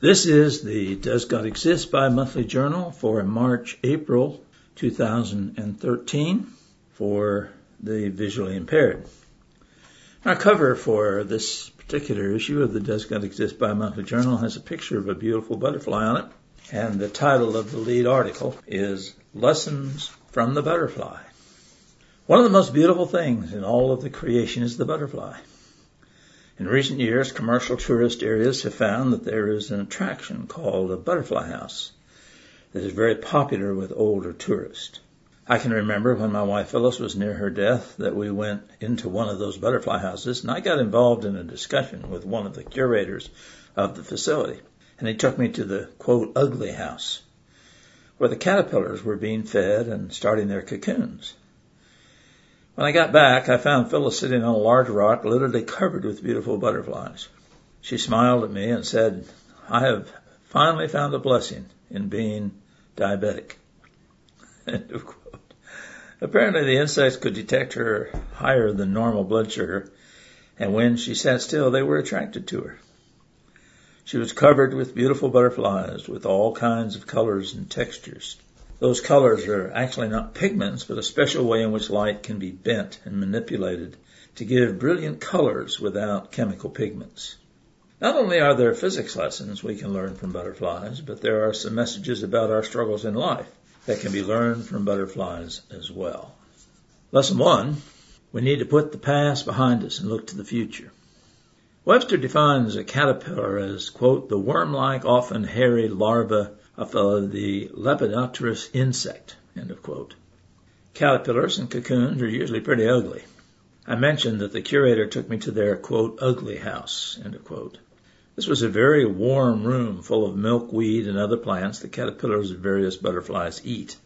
This is the Does God Exist bi-monthly journal for March-April 2013 for the visually impaired. Our cover for this particular issue of the Does God Exist bi-monthly journal has a picture of a beautiful butterfly on it, and the title of the lead article is Lessons from the Butterfly. One of the most beautiful things in all of the creation is the butterfly. In recent years, commercial tourist areas have found that there is an attraction called a butterfly house that is very popular with older tourists. I can remember when my wife Phyllis was near her death that we went into one of those butterfly houses, and I got involved in a discussion with one of the curators of the facility, and he took me to the, quote, ugly house, where the caterpillars were being fed and starting their cocoons. When I got back, I found Phyllis sitting on a large rock, literally covered with beautiful butterflies. She smiled at me and said, "I have finally found a blessing in being diabetic." End of quote. Apparently the insects could detect her higher than normal blood sugar, and when she sat still, they were attracted to her. She was covered with beautiful butterflies with all kinds of colors and textures. Those colors are actually not pigments, but a special way in which light can be bent and manipulated to give brilliant colors without chemical pigments. Not only are there physics lessons we can learn from butterflies, but there are some messages about our struggles in life that can be learned from butterflies as well. Lesson 1, we need to put the past behind us and look to the future. Webster defines a caterpillar as, quote, the worm-like, often hairy larva of the Lepidopterous insect, end of quote. Caterpillars and cocoons are usually pretty ugly. I mentioned that the curator took me to their, quote, ugly house, end of quote. This was a very warm room full of milkweed and other plants the caterpillars of various butterflies eat.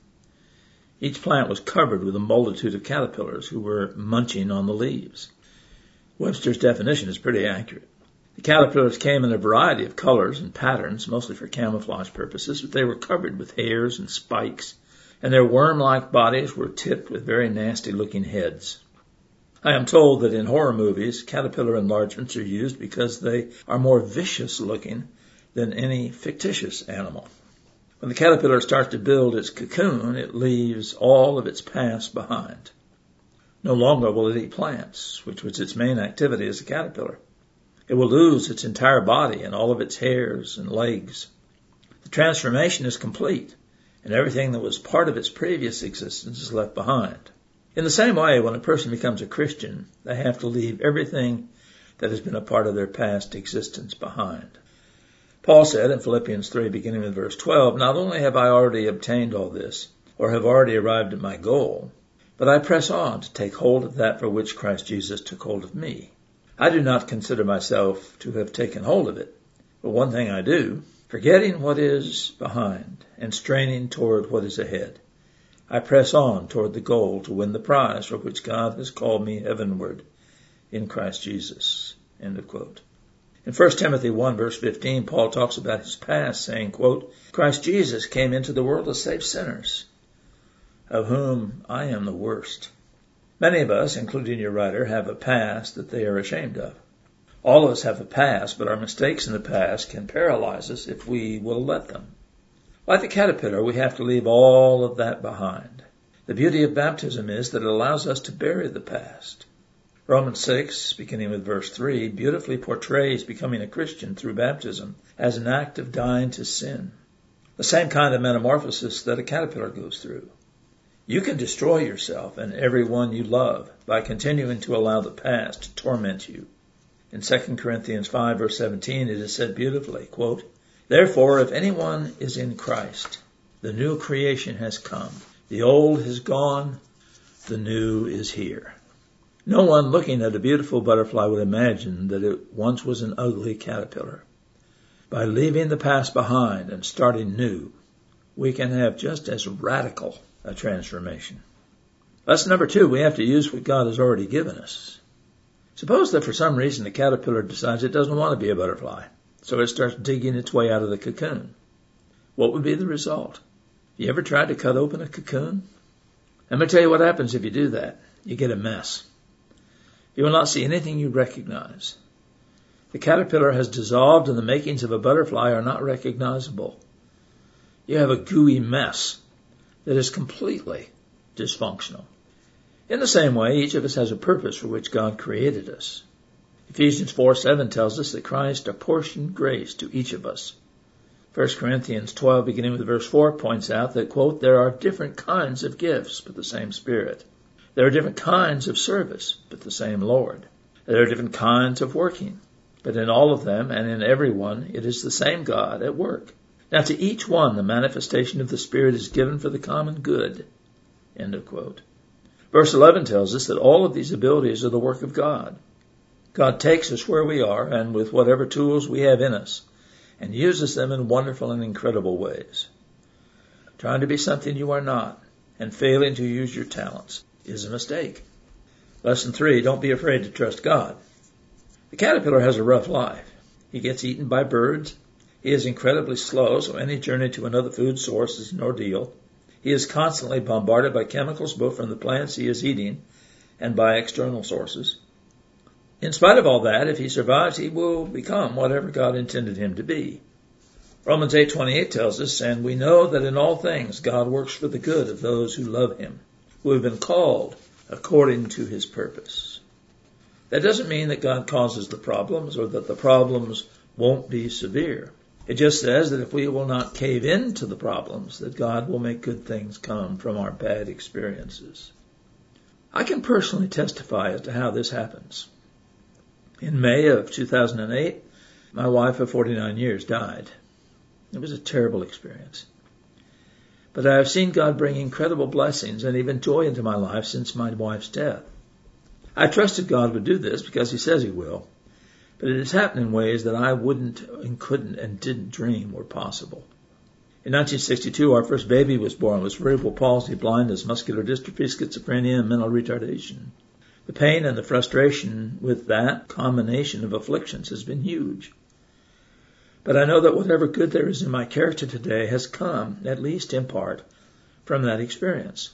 Each plant was covered with a multitude of caterpillars who were munching on the leaves. Webster's definition is pretty accurate. The caterpillars came in a variety of colors and patterns, mostly for camouflage purposes, but they were covered with hairs and spikes, and their worm-like bodies were tipped with very nasty-looking heads. I am told that in horror movies, caterpillar enlargements are used because they are more vicious-looking than any fictitious animal. When the caterpillar starts to build its cocoon, it leaves all of its past behind. No longer will it eat plants, which was its main activity as a caterpillar. It will lose its entire body and all of its hairs and legs. The transformation is complete, and everything that was part of its previous existence is left behind. In the same way, when a person becomes a Christian, they have to leave everything that has been a part of their past existence behind. Paul said in Philippians 3, beginning with verse 12, "Not only have I already obtained all this, or have already arrived at my goal, but I press on to take hold of that for which Christ Jesus took hold of me. I do not consider myself to have taken hold of it, but one thing I do, forgetting what is behind and straining toward what is ahead. I press on toward the goal to win the prize for which God has called me heavenward in Christ Jesus." End of quote. In 1 Timothy 1 verse 15, Paul talks about his past, saying, quote, "Christ Jesus came into the world to save sinners, of whom I am the worst." Many of us, including your writer, have a past that they are ashamed of. All of us have a past, but our mistakes in the past can paralyze us if we will let them. Like the caterpillar, we have to leave all of that behind. The beauty of baptism is that it allows us to bury the past. Romans 6, beginning with verse 3, beautifully portrays becoming a Christian through baptism as an act of dying to sin, the same kind of metamorphosis that a caterpillar goes through. You can destroy yourself and everyone you love by continuing to allow the past to torment you. In 2 Corinthians 5 verse 17 it is said beautifully, quote, "Therefore if anyone is in Christ, the new creation has come. The old has gone, the new is here." No one looking at a beautiful butterfly would imagine that it once was an ugly caterpillar. By leaving the past behind and starting new, we can have just as radical a transformation. Lesson number 2, we have to use what God has already given us. Suppose that for some reason the caterpillar decides it doesn't want to be a butterfly, so it starts digging its way out of the cocoon. What would be the result? You ever tried to cut open a cocoon? Let me tell you what happens if you do that. You get a mess. You will not see anything you recognize. The caterpillar has dissolved and the makings of a butterfly are not recognizable. You have a gooey mess that is completely dysfunctional. In the same way, each of us has a purpose for which God created us. Ephesians 4:7 tells us that Christ apportioned grace to each of us. 1 Corinthians 12, beginning with verse 4, points out that, quote, there are different kinds of gifts, but the same Spirit. There are different kinds of service, but the same Lord. There are different kinds of working, but in all of them and in every one, it is the same God at work. Now to each one, the manifestation of the Spirit is given for the common good. End of quote. Verse 11 tells us that all of these abilities are the work of God. God takes us where we are and with whatever tools we have in us and uses them in wonderful and incredible ways. Trying to be something you are not and failing to use your talents is a mistake. Lesson 3, don't be afraid to trust God. The caterpillar has a rough life. He gets eaten by birds. He is incredibly slow, so any journey to another food source is an ordeal. He is constantly bombarded by chemicals, both from the plants he is eating and by external sources. In spite of all that, if he survives, he will become whatever God intended him to be. Romans 8:28 tells us, and we know that in all things God works for the good of those who love him, who have been called according to his purpose. That doesn't mean that God causes the problems or that the problems won't be severe. It just says that if we will not cave into the problems, that God will make good things come from our bad experiences. I can personally testify as to how this happens. In May of 2008, my wife of 49 years died. It was a terrible experience. But I have seen God bring incredible blessings and even joy into my life since my wife's death. I trusted God would do this because he says he will. But it has happened in ways that I wouldn't and couldn't and didn't dream were possible. In 1962, our first baby was born with cerebral palsy, blindness, muscular dystrophy, schizophrenia, and mental retardation. The pain and the frustration with that combination of afflictions has been huge. But I know that whatever good there is in my character today has come, at least in part, from that experience.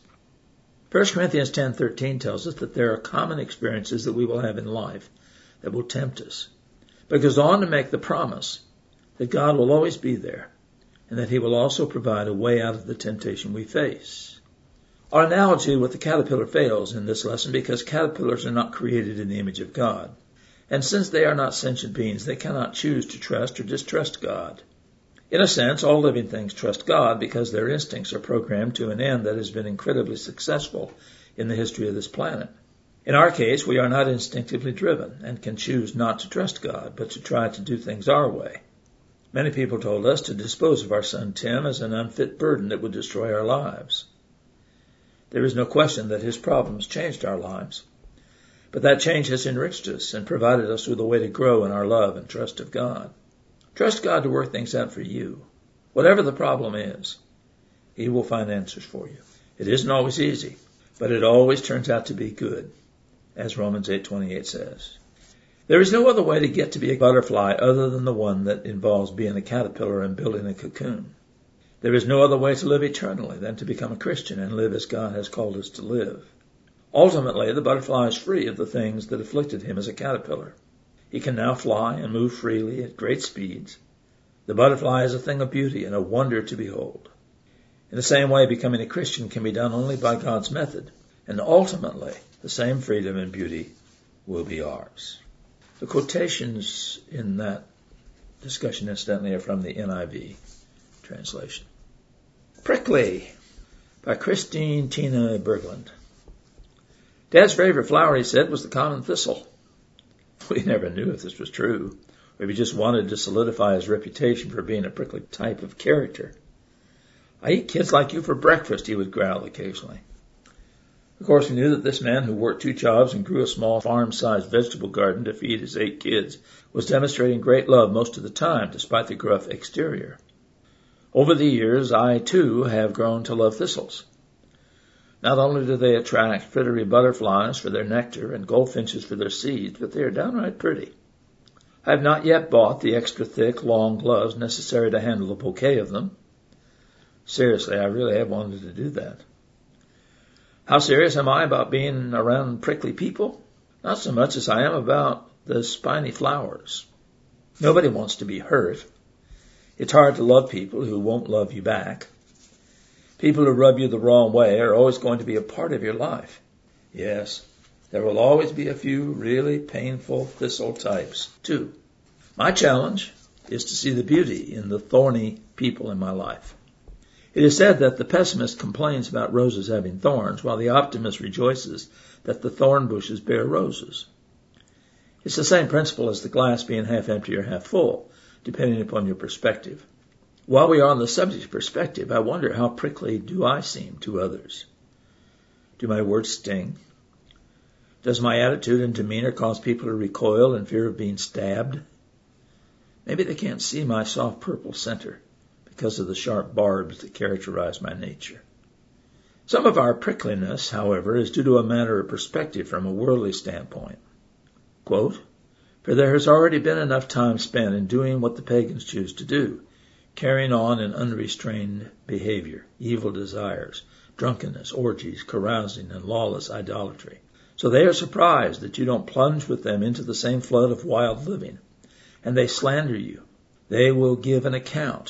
1 Corinthians 10:13 tells us that there are common experiences that we will have in life that will tempt us. But it goes on to make the promise that God will always be there and that he will also provide a way out of the temptation we face. Our analogy with the caterpillar fails in this lesson because caterpillars are not created in the image of God. And since they are not sentient beings, they cannot choose to trust or distrust God. In a sense, all living things trust God because their instincts are programmed to an end that has been incredibly successful in the history of this planet. In our case, we are not instinctively driven and can choose not to trust God, but to try to do things our way. Many people told us to dispose of our son Tim as an unfit burden that would destroy our lives. There is no question that his problems changed our lives, but that change has enriched us and provided us with a way to grow in our love and trust of God. Trust God to work things out for you. Whatever the problem is, he will find answers for you. It isn't always easy, but it always turns out to be good, as Romans 8:28 says. There is no other way to get to be a butterfly other than the one that involves being a caterpillar and building a cocoon. There is no other way to live eternally than to become a Christian and live as God has called us to live. Ultimately, the butterfly is free of the things that afflicted him as a caterpillar. He can now fly and move freely at great speeds. The butterfly is a thing of beauty and a wonder to behold. In the same way, becoming a Christian can be done only by God's method, and ultimately, the same freedom and beauty will be ours. The quotations in that discussion, incidentally, are from the NIV translation. Prickly by Christine Tina Berglund. Dad's favorite flower, he said, was the common thistle. We never knew if this was true, or if he just wanted to solidify his reputation for being a prickly type of character. I eat kids like you for breakfast, he would growl occasionally. Of course, we knew that this man who worked 2 jobs and grew a small farm-sized vegetable garden to feed his 8 kids was demonstrating great love most of the time, despite the gruff exterior. Over the years, I, too, have grown to love thistles. Not only do they attract frittery butterflies for their nectar and goldfinches for their seeds, but they are downright pretty. I have not yet bought the extra thick, long gloves necessary to handle a bouquet of them. Seriously, I really have wanted to do that. How serious am I about being around prickly people? Not so much as I am about the spiny flowers. Nobody wants to be hurt. It's hard to love people who won't love you back. People who rub you the wrong way are always going to be a part of your life. Yes, there will always be a few really painful thistle types, too. My challenge is to see the beauty in the thorny people in my life. It is said that the pessimist complains about roses having thorns, while the optimist rejoices that the thorn bushes bear roses. It's the same principle as the glass being half empty or half full, depending upon your perspective. While we are on the subject of perspective, I wonder how prickly do I seem to others? Do my words sting? Does my attitude and demeanor cause people to recoil in fear of being stabbed? Maybe they can't see my soft purple center because of the sharp barbs that characterize my nature. Some of our prickliness, however, is due to a matter of perspective from a worldly standpoint. Quote, "For there has already been enough time spent in doing what the pagans choose to do, carrying on an unrestrained behavior, evil desires, drunkenness, orgies, carousing, and lawless idolatry. So they are surprised that you don't plunge with them into the same flood of wild living, and they slander you. They will give an account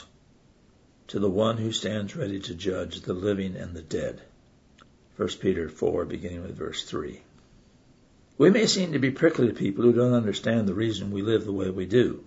to the one who stands ready to judge the living and the dead." 1 Peter 4, beginning with verse 3. We may seem to be prickly to people who don't understand the reason we live the way we do.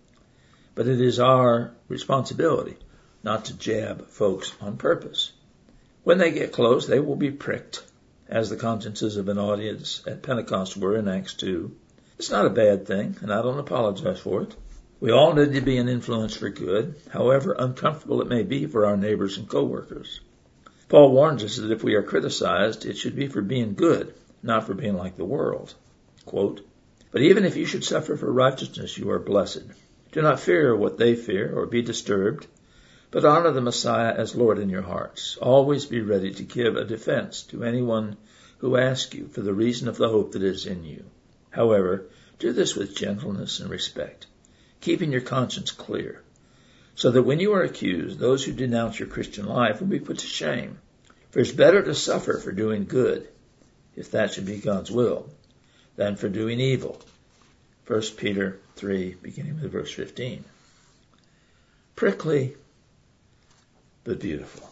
But it is our responsibility not to jab folks on purpose. When they get close, they will be pricked, as the consciences of an audience at Pentecost were in Acts 2. It's not a bad thing, and I don't apologize for it. We all need to be an influence for good, however uncomfortable it may be for our neighbors and co-workers. Paul warns us that if we are criticized, it should be for being good, not for being like the world. Quote, "But even if you should suffer for righteousness, you are blessed. Do not fear what they fear or be disturbed, but honor the Messiah as Lord in your hearts. Always be ready to give a defense to anyone who asks you for the reason of the hope that is in you. However, do this with gentleness and respect, keeping your conscience clear, so that when you are accused, those who denounce your Christian life will be put to shame. For it's better to suffer for doing good, if that should be God's will, than for doing evil." 1 Peter 3, beginning with verse 15. Prickly, but beautiful.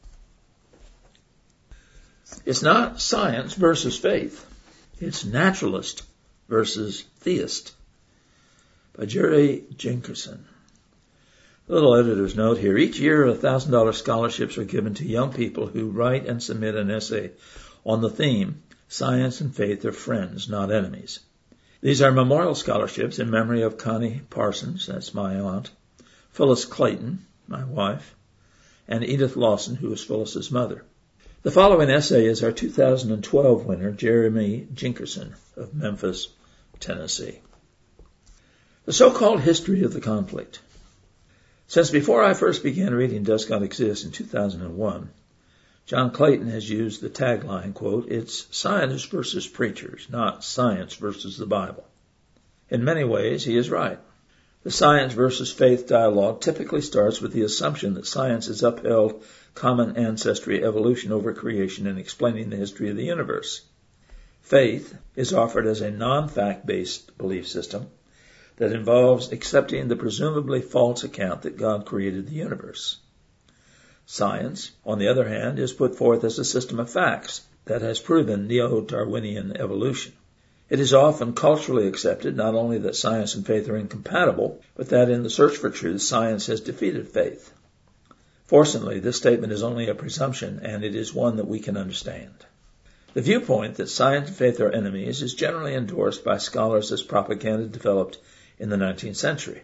It's not science versus faith. It's naturalist versus theist. By Jerry Jinkerson. A little editor's note here. Each year, $1,000 scholarships are given to young people who write and submit an essay on the theme, "Science and Faith are Friends, Not Enemies." These are memorial scholarships in memory of Connie Parsons, that's my aunt, Phyllis Clayton, my wife, and Edith Lawson, who is Phyllis's mother. The following essay is our 2012 winner, Jeremy Jinkerson of Memphis, Tennessee. The so-called history of the conflict. Since before I first began reading Does God Exist in 2001, John Clayton has used the tagline, quote, "It's scientists versus preachers, not science versus the Bible." In many ways, he is right. The science versus faith dialogue typically starts with the assumption that science has upheld common ancestry evolution over creation in explaining the history of the universe. Faith is offered as a non-fact-based belief system that involves accepting the presumably false account that God created the universe. Science, on the other hand, is put forth as a system of facts that has proven neo-Darwinian evolution. It is often culturally accepted not only that science and faith are incompatible, but that in the search for truth, science has defeated faith. Fortunately, this statement is only a presumption, and it is one that we can understand. The viewpoint that science and faith are enemies is generally endorsed by scholars as propaganda developed in the 19th century.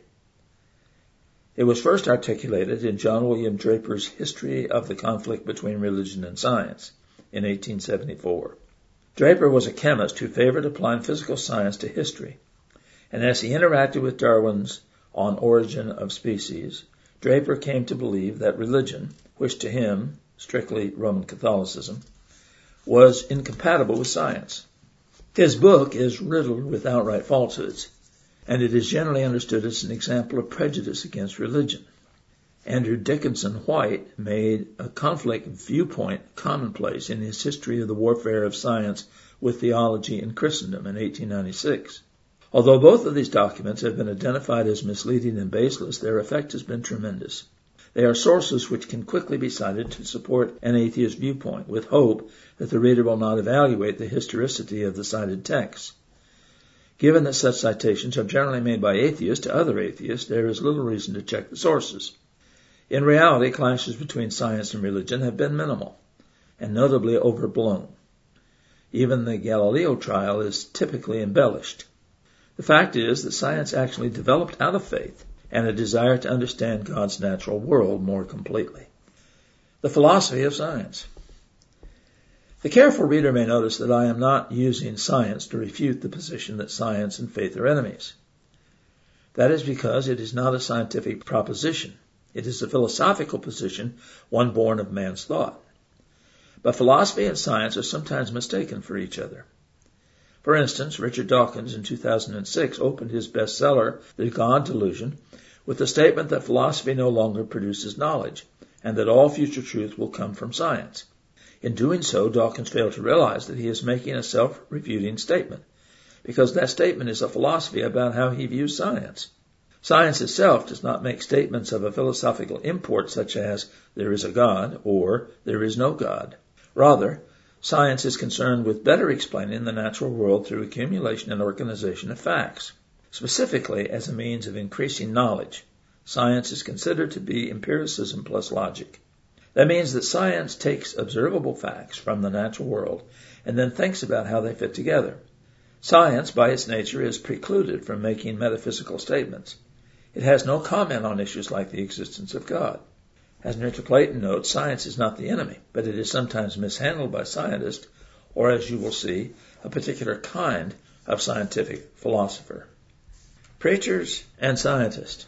It was first articulated in John William Draper's History of the Conflict Between Religion and Science in 1874. Draper was a chemist who favored applying physical science to history, and as he interacted with Darwin's On Origin of Species, Draper came to believe that religion, which to him, strictly Roman Catholicism, was incompatible with science. His book is riddled with outright falsehoods, and it is generally understood as an example of prejudice against religion. Andrew Dickinson White made a conflict viewpoint commonplace in his History of the Warfare of Science with Theology in Christendom in 1896. Although both of these documents have been identified as misleading and baseless, their effect has been tremendous. They are sources which can quickly be cited to support an atheist viewpoint, with hope that the reader will not evaluate the historicity of the cited texts. Given that such citations are generally made by atheists to other atheists, there is little reason to check the sources. In reality, clashes between science and religion have been minimal, and notably overblown. Even the Galileo trial is typically embellished. The fact is that science actually developed out of faith and a desire to understand God's natural world more completely. The philosophy of science. The careful reader may notice that I am not using science to refute the position that science and faith are enemies. That is because it is not a scientific proposition. It is a philosophical position, one born of man's thought. But philosophy and science are sometimes mistaken for each other. For instance, Richard Dawkins in 2006 opened his bestseller, The God Delusion, with the statement that philosophy no longer produces knowledge, and that all future truth will come from science. In doing so, Dawkins failed to realize that he is making a self-refuting statement, because that statement is a philosophy about how he views science. Science itself does not make statements of a philosophical import such as, there is a God, or there is no God. Rather, science is concerned with better explaining the natural world through accumulation and organization of facts. Specifically, as a means of increasing knowledge, science is considered to be empiricism plus logic. That means that science takes observable facts from the natural world and then thinks about how they fit together. Science, by its nature, is precluded from making metaphysical statements. It has no comment on issues like the existence of God. As Mr. Clayton notes, science is not the enemy, but it is sometimes mishandled by scientists, or as you will see, a particular kind of scientific philosopher. Preachers and scientists.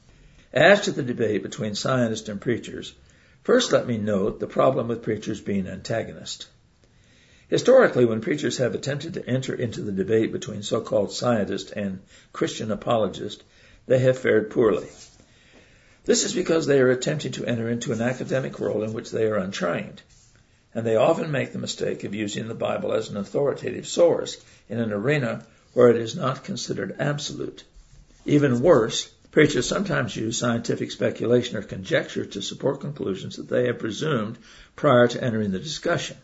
As to the debate between scientists and preachers, first let me note the problem with preachers being antagonists. Historically, when preachers have attempted to enter into the debate between so-called scientists and Christian apologists, they have fared poorly. This is because they are attempting to enter into an academic world in which they are untrained, and they often make the mistake of using the Bible as an authoritative source in an arena where it is not considered absolute. Even worse, preachers sometimes use scientific speculation or conjecture to support conclusions that they have presumed prior to entering the discussion.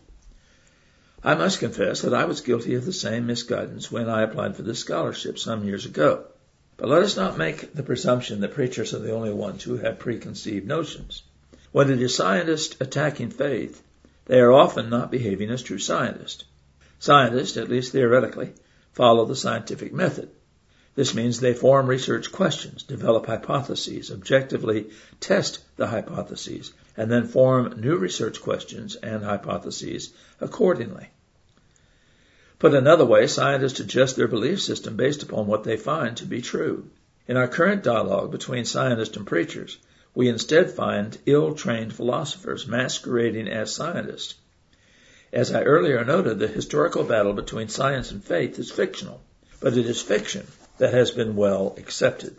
I must confess that I was guilty of the same misguidance when I applied for this scholarship some years ago. But let us not make the presumption that preachers are the only ones who have preconceived notions. When it is scientists attacking faith, they are often not behaving as true scientists. Scientists, at least theoretically, follow the scientific method. This means they form research questions, develop hypotheses, objectively test the hypotheses, and then form new research questions and hypotheses accordingly. Put another way, scientists adjust their belief system based upon what they find to be true. In our current dialogue between scientists and preachers, we instead find ill-trained philosophers masquerading as scientists. As I earlier noted, the historical battle between science and faith is fictional, but it is fiction that has been well accepted.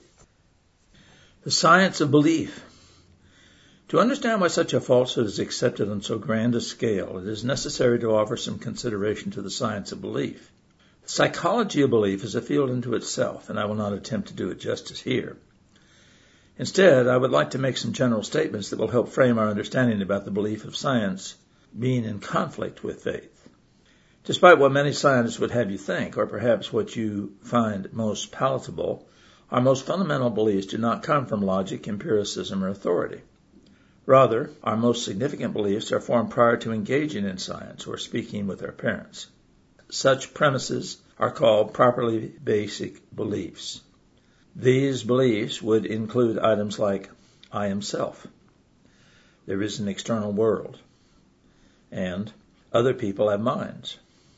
The science of belief. To understand why such a falsehood is accepted on so grand a scale, it is necessary to offer some consideration to the science of belief. The psychology of belief is a field unto itself, and I will not attempt to do it justice here. Instead, I would like to make some general statements that will help frame our understanding about the belief of science being in conflict with faith. Despite what many scientists would have you think, or perhaps what you find most palatable, our most fundamental beliefs do not come from logic, empiricism, or authority. Rather, our most significant beliefs are formed prior to engaging in science or speaking with our parents. Such premises are called properly basic beliefs. These beliefs would include items like, I am self, there is an external world, and other people have minds.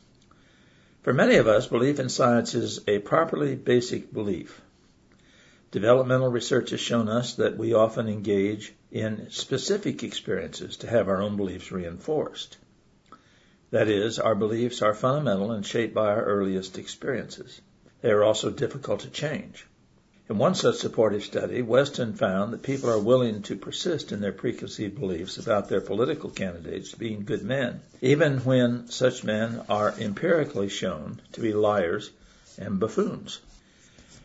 For many of us, belief in science is a properly basic belief. Developmental research has shown us that we often engage in specific experiences to have our own beliefs reinforced. That is, our beliefs are fundamental and shaped by our earliest experiences. They are also difficult to change. In one such supportive study, Weston found that people are willing to persist in their preconceived beliefs about their political candidates being good men, even when such men are empirically shown to be liars and buffoons.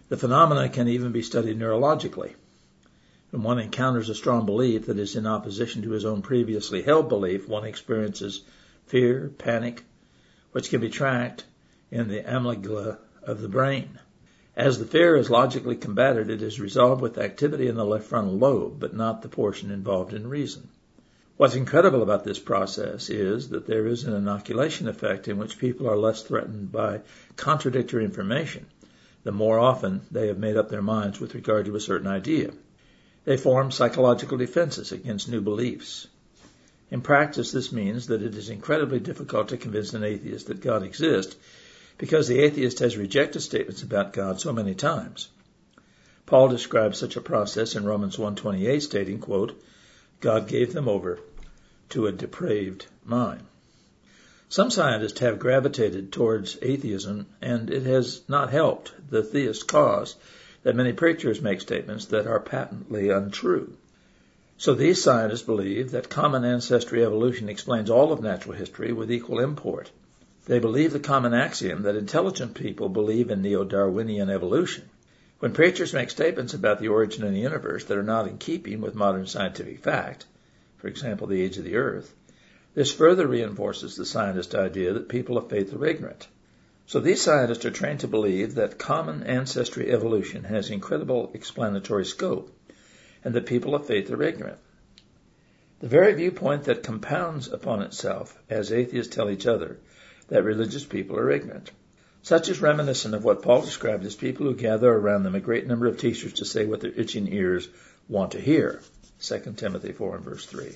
The phenomena can even be studied neurologically. When one encounters a strong belief that is in opposition to his own previously held belief, one experiences fear, panic, which can be tracked in the amygdala of the brain. As the fear is logically combated, it is resolved with activity in the left frontal lobe, but not the portion involved in reason. What's incredible about this process is that there is an inoculation effect in which people are less threatened by contradictory information the more often they have made up their minds with regard to a certain idea. They form psychological defenses against new beliefs. In practice, this means that it is incredibly difficult to convince an atheist that God exists because the atheist has rejected statements about God so many times. Paul describes such a process in Romans 1:28, stating, quote, God gave them over to a depraved mind. Some scientists have gravitated towards atheism, and it has not helped the theist cause that many preachers make statements that are patently untrue. So these scientists believe that common ancestry evolution explains all of natural history with equal import. They believe the common axiom that intelligent people believe in neo-Darwinian evolution. When preachers make statements about the origin of the universe that are not in keeping with modern scientific fact, for example, the age of the earth, this further reinforces the scientist idea that people of faith are ignorant. So these scientists are trained to believe that common ancestry evolution has incredible explanatory scope, and that people of faith are ignorant. The very viewpoint that compounds upon itself as atheists tell each other that religious people are ignorant. Such is reminiscent of what Paul described as people who gather around them a great number of teachers to say what their itching ears want to hear. 2 Timothy 4 and verse 3.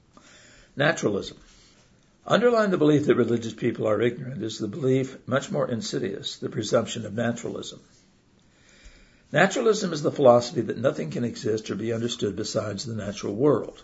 Naturalism. Underlying the belief that religious people are ignorant is the belief, much more insidious, the presumption of naturalism. Naturalism is the philosophy that nothing can exist or be understood besides the natural world.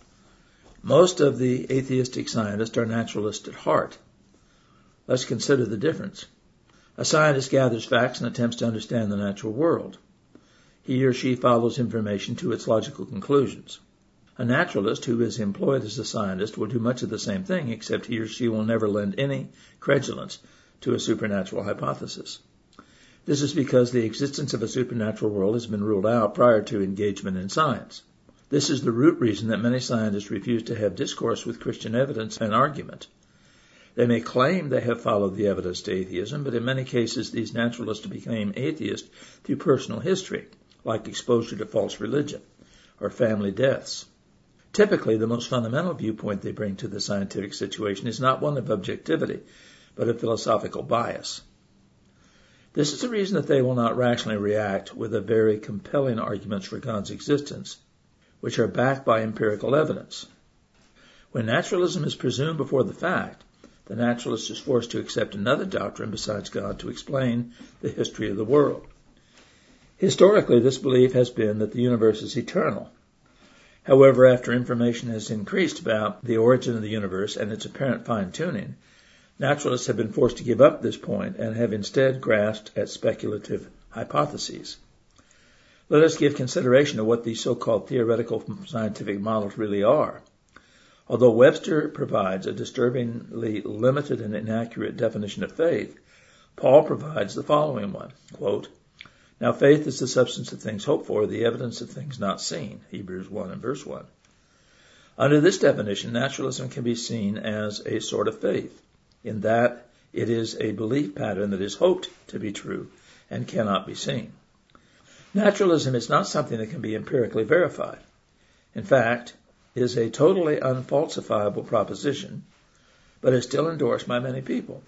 Most of the atheistic scientists are naturalists at heart. Let's consider the difference. A scientist gathers facts and attempts to understand the natural world. He or she follows information to its logical conclusions. A naturalist who is employed as a scientist will do much of the same thing, except he or she will never lend any credulence to a supernatural hypothesis. This is because the existence of a supernatural world has been ruled out prior to engagement in science. This is the root reason that many scientists refuse to have discourse with Christian evidence and argument. They may claim they have followed the evidence to atheism, but in many cases these naturalists became atheists through personal history, like exposure to false religion or family deaths. Typically, the most fundamental viewpoint they bring to the scientific situation is not one of objectivity, but of philosophical bias. This is the reason that they will not rationally react with a very compelling arguments for God's existence, which are backed by empirical evidence. When naturalism is presumed before the fact, the naturalist is forced to accept another doctrine besides God to explain the history of the world. Historically, this belief has been that the universe is eternal. However, after information has increased about the origin of the universe and its apparent fine-tuning, naturalists have been forced to give up this point and have instead grasped at speculative hypotheses. Let us give consideration to what these so-called theoretical scientific models really are. Although Webster provides a disturbingly limited and inaccurate definition of faith, Paul provides the following one, quote, Now faith is the substance of things hoped for, the evidence of things not seen, Hebrews 1 and verse 1. Under this definition, naturalism can be seen as a sort of faith, in that it is a belief pattern that is hoped to be true and cannot be seen. Naturalism is not something that can be empirically verified. In fact, it is a totally unfalsifiable proposition, but is still endorsed by many people.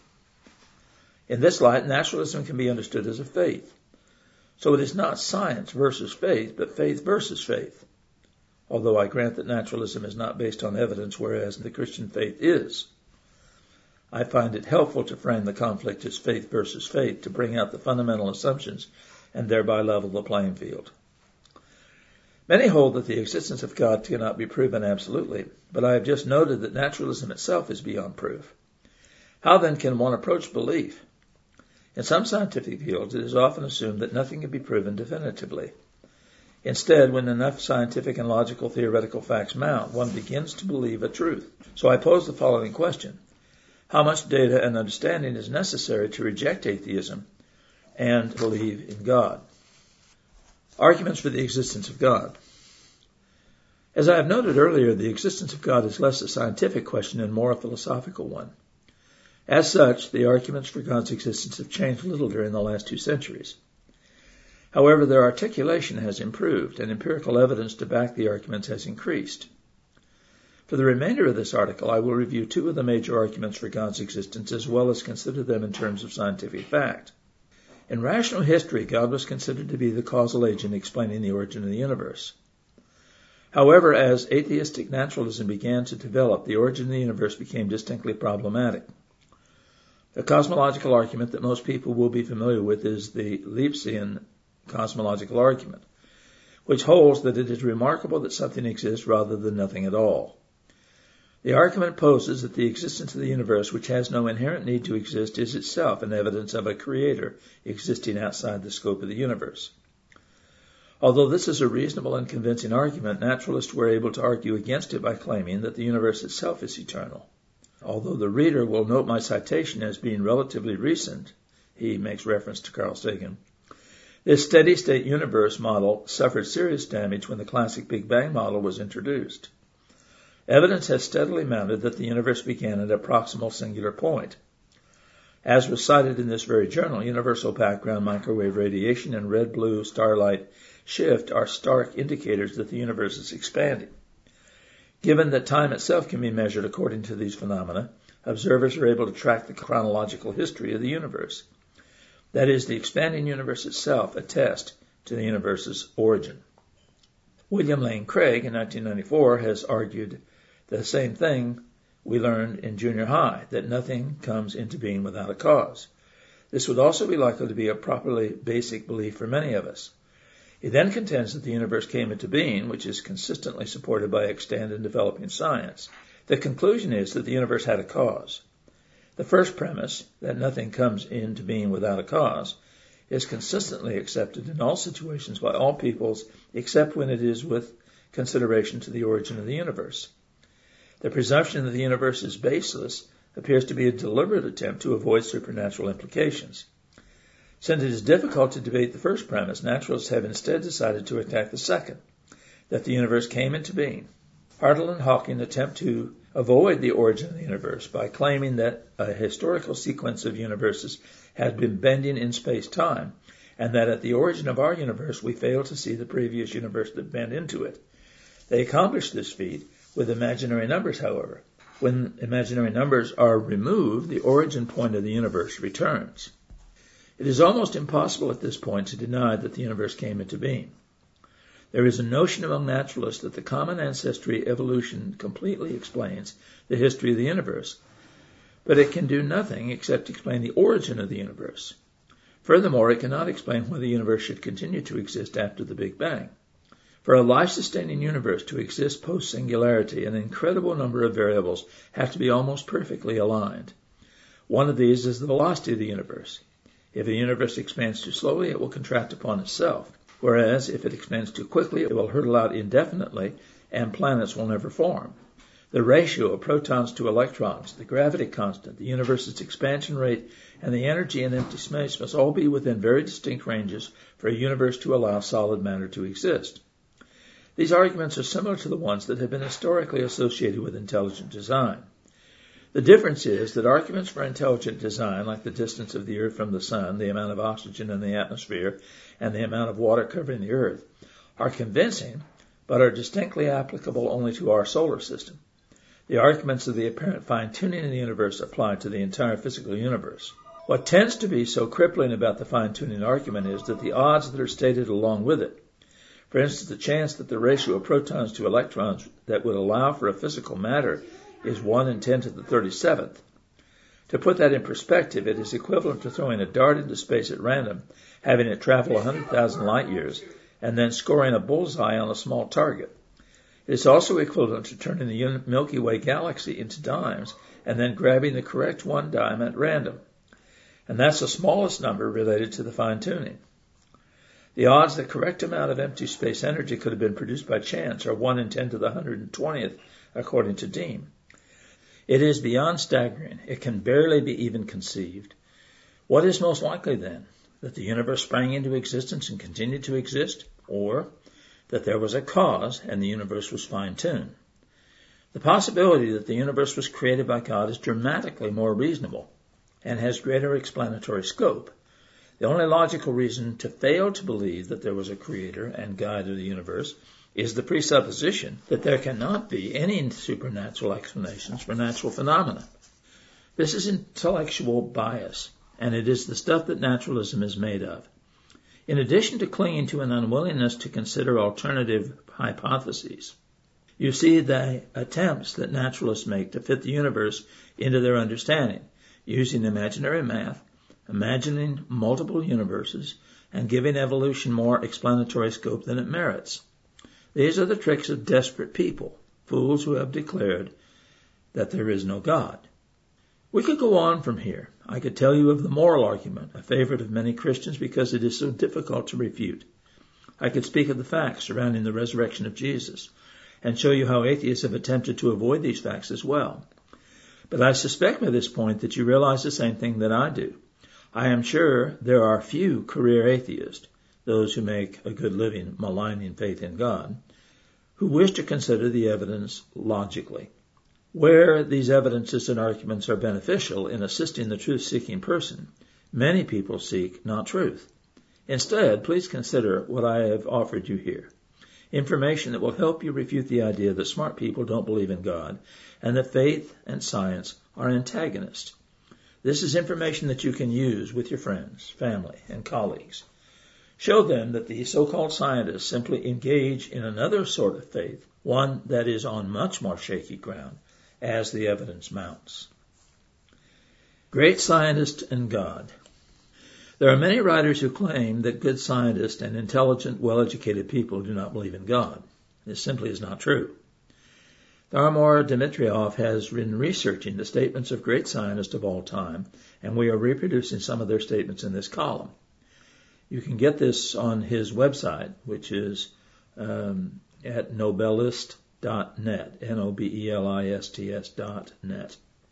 In this light, naturalism can be understood as a faith. So it is not science versus faith, but faith versus faith. Although I grant that naturalism is not based on evidence, whereas the Christian faith is. I find it helpful to frame the conflict as faith versus faith to bring out the fundamental assumptions and thereby level the playing field. Many hold that the existence of God cannot be proven absolutely, but I have just noted that naturalism itself is beyond proof. How then can one approach belief? In some scientific fields, it is often assumed that nothing can be proven definitively. Instead, when enough scientific and logical theoretical facts mount, one begins to believe a truth. So I pose the following question. How much data and understanding is necessary to reject atheism and believe in God? Arguments for the existence of God. As I have noted earlier, the existence of God is less a scientific question and more a philosophical one. As such, the arguments for God's existence have changed little during the last 2 centuries. However, their articulation has improved, and empirical evidence to back the arguments has increased. For the remainder of this article, I will review 2 of the major arguments for God's existence, as well as consider them in terms of scientific fact. In rational history, God was considered to be the causal agent explaining the origin of the universe. However, as atheistic naturalism began to develop, the origin of the universe became distinctly problematic. The cosmological argument that most people will be familiar with is the Leibnizian cosmological argument, which holds that it is remarkable that something exists rather than nothing at all. The argument poses that the existence of the universe, which has no inherent need to exist, is itself an evidence of a creator existing outside the scope of the universe. Although this is a reasonable and convincing argument, naturalists were able to argue against it by claiming that the universe itself is eternal. Although the reader will note my citation as being relatively recent, he makes reference to Carl Sagan, this steady-state universe model suffered serious damage when the classic Big Bang model was introduced. Evidence has steadily mounted that the universe began at a proximal singular point. As was cited in this very journal, universal background microwave radiation and red-blue starlight shift are stark indicators that the universe is expanding. Given that time itself can be measured according to these phenomena, observers are able to track the chronological history of the universe. That is, the expanding universe itself attests to the universe's origin. William Lane Craig, in 1994, has argued the same thing we learned in junior high, that nothing comes into being without a cause. This would also be likely to be a properly basic belief for many of us. He then contends that the universe came into being, which is consistently supported by extant and developing science. The conclusion is that the universe had a cause. The first premise, that nothing comes into being without a cause, is consistently accepted in all situations by all peoples, except when it is with consideration to the origin of the universe. The presumption that the universe is baseless appears to be a deliberate attempt to avoid supernatural implications. Since it is difficult to debate the first premise, naturalists have instead decided to attack the second, that the universe came into being. Hartle and Hawking attempt to avoid the origin of the universe by claiming that a historical sequence of universes had been bending in space-time, and that at the origin of our universe we fail to see the previous universe that bent into it. They accomplish this feat with imaginary numbers, however. When imaginary numbers are removed, the origin point of the universe returns. It is almost impossible at this point to deny that the universe came into being. There is a notion among naturalists that the common ancestry evolution completely explains the history of the universe, but it can do nothing except explain the origin of the universe. Furthermore, it cannot explain why the universe should continue to exist after the Big Bang. For a life-sustaining universe to exist post-singularity, an incredible number of variables have to be almost perfectly aligned. One of these is the velocity of the universe. If the universe expands too slowly, it will contract upon itself, whereas if it expands too quickly, it will hurtle out indefinitely and planets will never form. The ratio of protons to electrons, the gravity constant, the universe's expansion rate, and the energy in empty space must all be within very distinct ranges for a universe to allow solid matter to exist. These arguments are similar to the ones that have been historically associated with intelligent design. The difference is that arguments for intelligent design, like the distance of the Earth from the Sun, the amount of oxygen in the atmosphere, and the amount of water covering the Earth, are convincing, but are distinctly applicable only to our solar system. The arguments of the apparent fine-tuning of the universe apply to the entire physical universe. What tends to be so crippling about the fine-tuning argument is that the odds that are stated along with it, for instance, the chance that the ratio of protons to electrons that would allow for a physical matter is 1 in 10 to the 37th. To put that in perspective, it is equivalent to throwing a dart into space at random, having it travel 100,000 light years, and then scoring a bullseye on a small target. It is also equivalent to turning the Milky Way galaxy into dimes and then grabbing the correct one dime at random. And that's the smallest number related to the fine-tuning. The odds the correct amount of empty space energy could have been produced by chance are 1 in 10 to the 120th, according to Dean. It is beyond staggering. It can barely be even conceived. What is most likely, then? That the universe sprang into existence and continued to exist? or that there was a cause and the universe was fine-tuned. The possibility that the universe was created by God is dramatically more reasonable and has greater explanatory scope. The only logical reason to fail to believe that there was a creator and guide of the universe is the presupposition that there cannot be any supernatural explanations for natural phenomena. This is intellectual bias, and it is the stuff that naturalism is made of. In addition to clinging to an unwillingness to consider alternative hypotheses, you see the attempts that naturalists make to fit the universe into their understanding, using imaginary math, imagining multiple universes, and giving evolution more explanatory scope than it merits. These are the tricks of desperate people, fools who have declared that there is no God. We could go on from here. I could tell you of the moral argument, a favorite of many Christians because it is so difficult to refute. I could speak of the facts surrounding the resurrection of Jesus, and show you how atheists have attempted to avoid these facts as well. But I suspect by this point that you realize the same thing that I do. I am sure there are few career atheists, those who make a good living maligning faith in God, who wish to consider the evidence logically. Where these evidences and arguments are beneficial in assisting the truth-seeking person, many people seek not truth. Instead, please consider what I have offered you here. Information that will help you refute the idea that smart people don't believe in God and that faith and science are antagonists. This is information that you can use with your friends, family, and colleagues. Show them that the so-called scientists simply engage in another sort of faith, one that is on much more shaky ground, as the evidence mounts. Great scientist and God. There are many writers who claim that good scientists and intelligent, well-educated people do not believe in God. This simply is not true. Tharmor Dmitriev has been researching the statements of great scientists of all time, and we are reproducing some of their statements in this column. You can get this on his website, which is at nobelist.net, nobelists.net.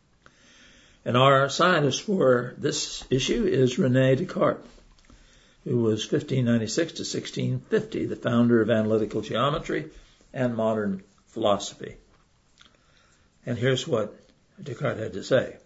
And our scientist for this issue is René Descartes, who was 1596 to 1650, the founder of analytical geometry and modern philosophy. And here's what Descartes had to say.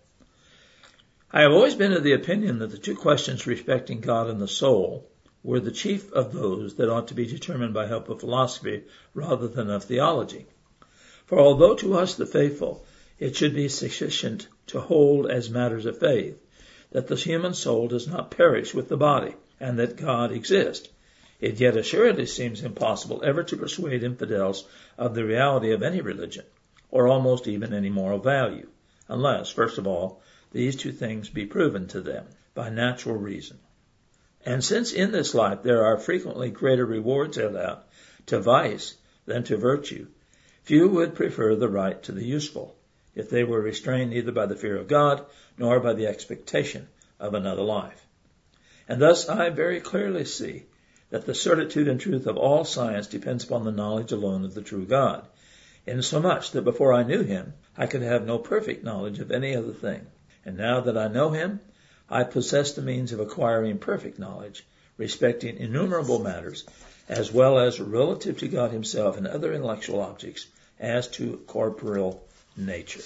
I have always been of the opinion that the two questions respecting God and the soul were the chief of those that ought to be determined by help of philosophy rather than of theology. For although to us the faithful it should be sufficient to hold as matters of faith that the human soul does not perish with the body and that God exists, it yet assuredly seems impossible ever to persuade infidels of the reality of any religion, or almost even any moral value, unless, first of all, these two things be proven to them by natural reason. And since in this life there are frequently greater rewards held out to vice than to virtue, few would prefer the right to the useful, if they were restrained neither by the fear of God nor by the expectation of another life. And thus I very clearly see that the certitude and truth of all science depends upon the knowledge alone of the true God, insomuch that before I knew him, I could have no perfect knowledge of any other thing. And now that I know him, I possess the means of acquiring perfect knowledge respecting innumerable matters, as well as relative to God himself and other intellectual objects, as to corporeal nature.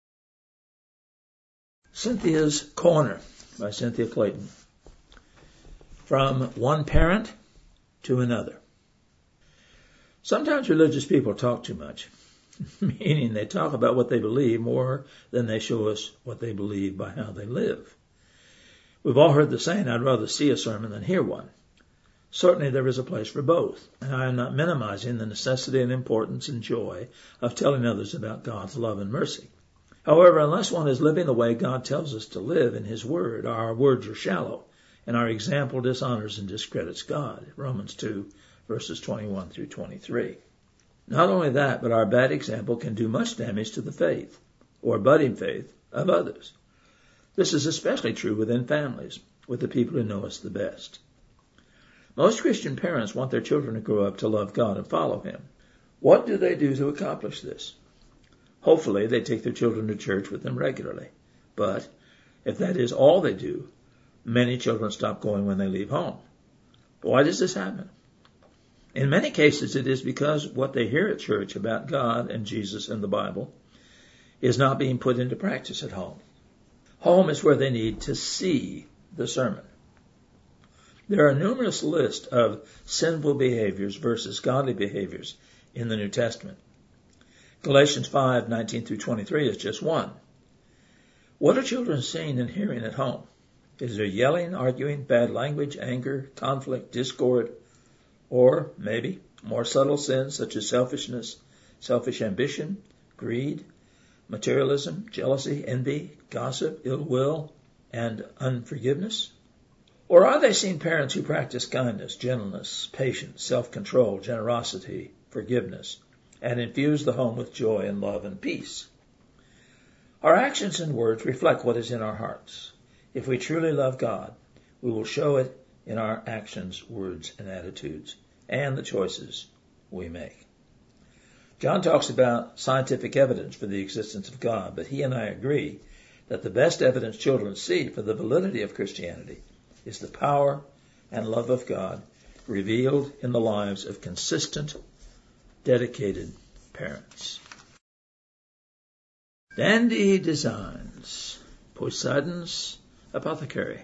Cynthia's Corner by Cynthia Clayton. From one parent to another. Sometimes religious people talk too much, meaning they talk about what they believe more than they show us what they believe by how they live. We've all heard the saying, I'd rather see a sermon than hear one. Certainly there is a place for both, and I am not minimizing the necessity and importance and joy of telling others about God's love and mercy. However, unless one is living the way God tells us to live in his word, our words are shallow, and our example dishonors and discredits God. Romans 2, verses 21 through 23. Not only that, but our bad example can do much damage to the faith, or budding faith, of others. This is especially true within families, with the people who know us the best. Most Christian parents want their children to grow up to love God and follow him. What do they do to accomplish this? Hopefully, they take their children to church with them regularly. But if that is all they do, many children stop going when they leave home. Why does this happen? In many cases, it is because what they hear at church about God and Jesus and the Bible is not being put into practice at home. Home is where they need to see the sermon. There are numerous lists of sinful behaviors versus godly behaviors in the New Testament. Galatians 5:19 through 23 is just one. What are children seeing and hearing at home? Is there yelling, arguing, bad language, anger, conflict, discord, or maybe more subtle sins such as selfishness, selfish ambition, greed, materialism, jealousy, envy, gossip, ill will, and unforgiveness? Or are they seeing parents who practice kindness, gentleness, patience, self-control, generosity, forgiveness, and infuse the home with joy and love and peace? Our actions and words reflect what is in our hearts. If we truly love God, we will show it in our actions, words, and attitudes, and the choices we make. John talks about scientific evidence for the existence of God, but he and I agree that the best evidence children see for the validity of Christianity is the power and love of God revealed in the lives of consistent, dedicated parents. Dandy Designs, Poseidon's Apothecary.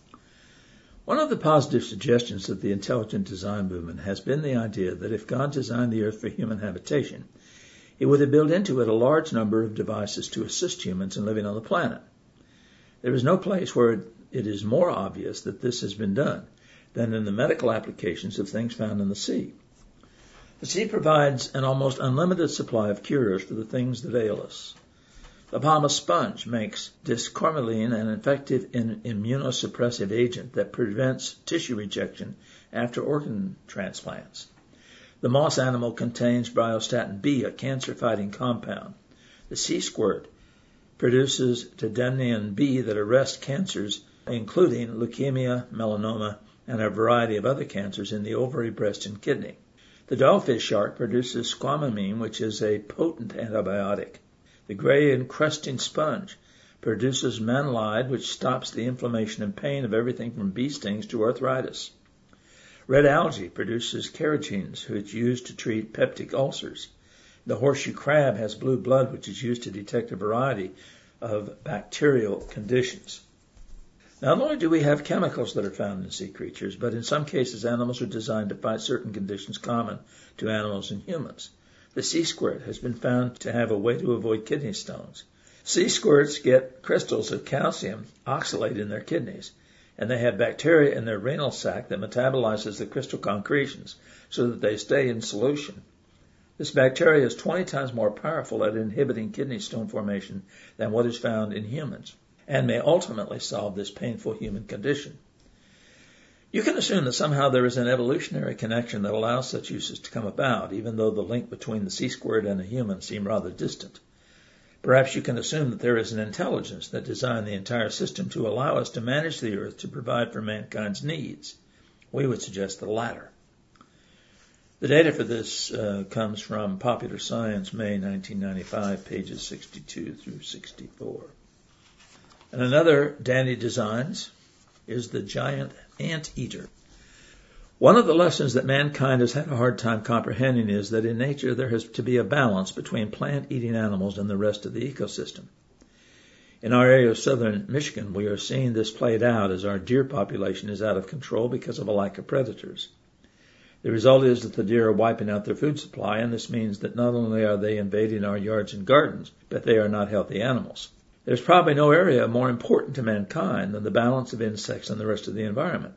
One of the positive suggestions of the intelligent design movement has been the idea that if God designed the earth for human habitation, he would have built into it a large number of devices to assist humans in living on the planet. There is no place where it is more obvious that this has been done than in the medical applications of things found in the sea. The sea provides an almost unlimited supply of cures for the things that ail us. The Bahamas sponge makes discormeline, an effective immunosuppressive agent that prevents tissue rejection after organ transplants. The moss animal contains Bryostatin B, a cancer-fighting compound. The sea squirt produces Tademnium B that arrests cancers, including leukemia, melanoma, and a variety of other cancers in the ovary, breast, and kidney. The dogfish shark produces squamamine, which is a potent antibiotic. The gray encrusting sponge produces manlide, which stops the inflammation and pain of everything from bee stings to arthritis. Red algae produces carotenoids, which is used to treat peptic ulcers. The horseshoe crab has blue blood, which is used to detect a variety of bacterial conditions. Not only do we have chemicals that are found in sea creatures, but in some cases animals are designed to fight certain conditions common to animals and humans. The sea squirt has been found to have a way to avoid kidney stones. Sea squirts get crystals of calcium oxalate in their kidneys, and they have bacteria in their renal sac that metabolizes the crystal concretions so that they stay in solution. This bacteria is 20 times more powerful at inhibiting kidney stone formation than what is found in humans, and may ultimately solve this painful human condition. You can assume that somehow there is an evolutionary connection that allows such uses to come about, even though the link between the sea squirt and a human seem rather distant. Perhaps you can assume that there is an intelligence that designed the entire system to allow us to manage the earth to provide for mankind's needs. We would suggest the latter. The data for this comes from Popular Science, May 1995, pages 62 through 64. And another Dandy Designs is the giant anteater. One of the lessons that mankind has had a hard time comprehending is that in nature there has to be a balance between plant-eating animals and the rest of the ecosystem. In our area of southern Michigan, we are seeing this played out as our deer population is out of control because of a lack of predators. The result is that the deer are wiping out their food supply, and this means that not only are they invading our yards and gardens, but they are not healthy animals. There's probably no area more important to mankind than the balance of insects and the rest of the environment.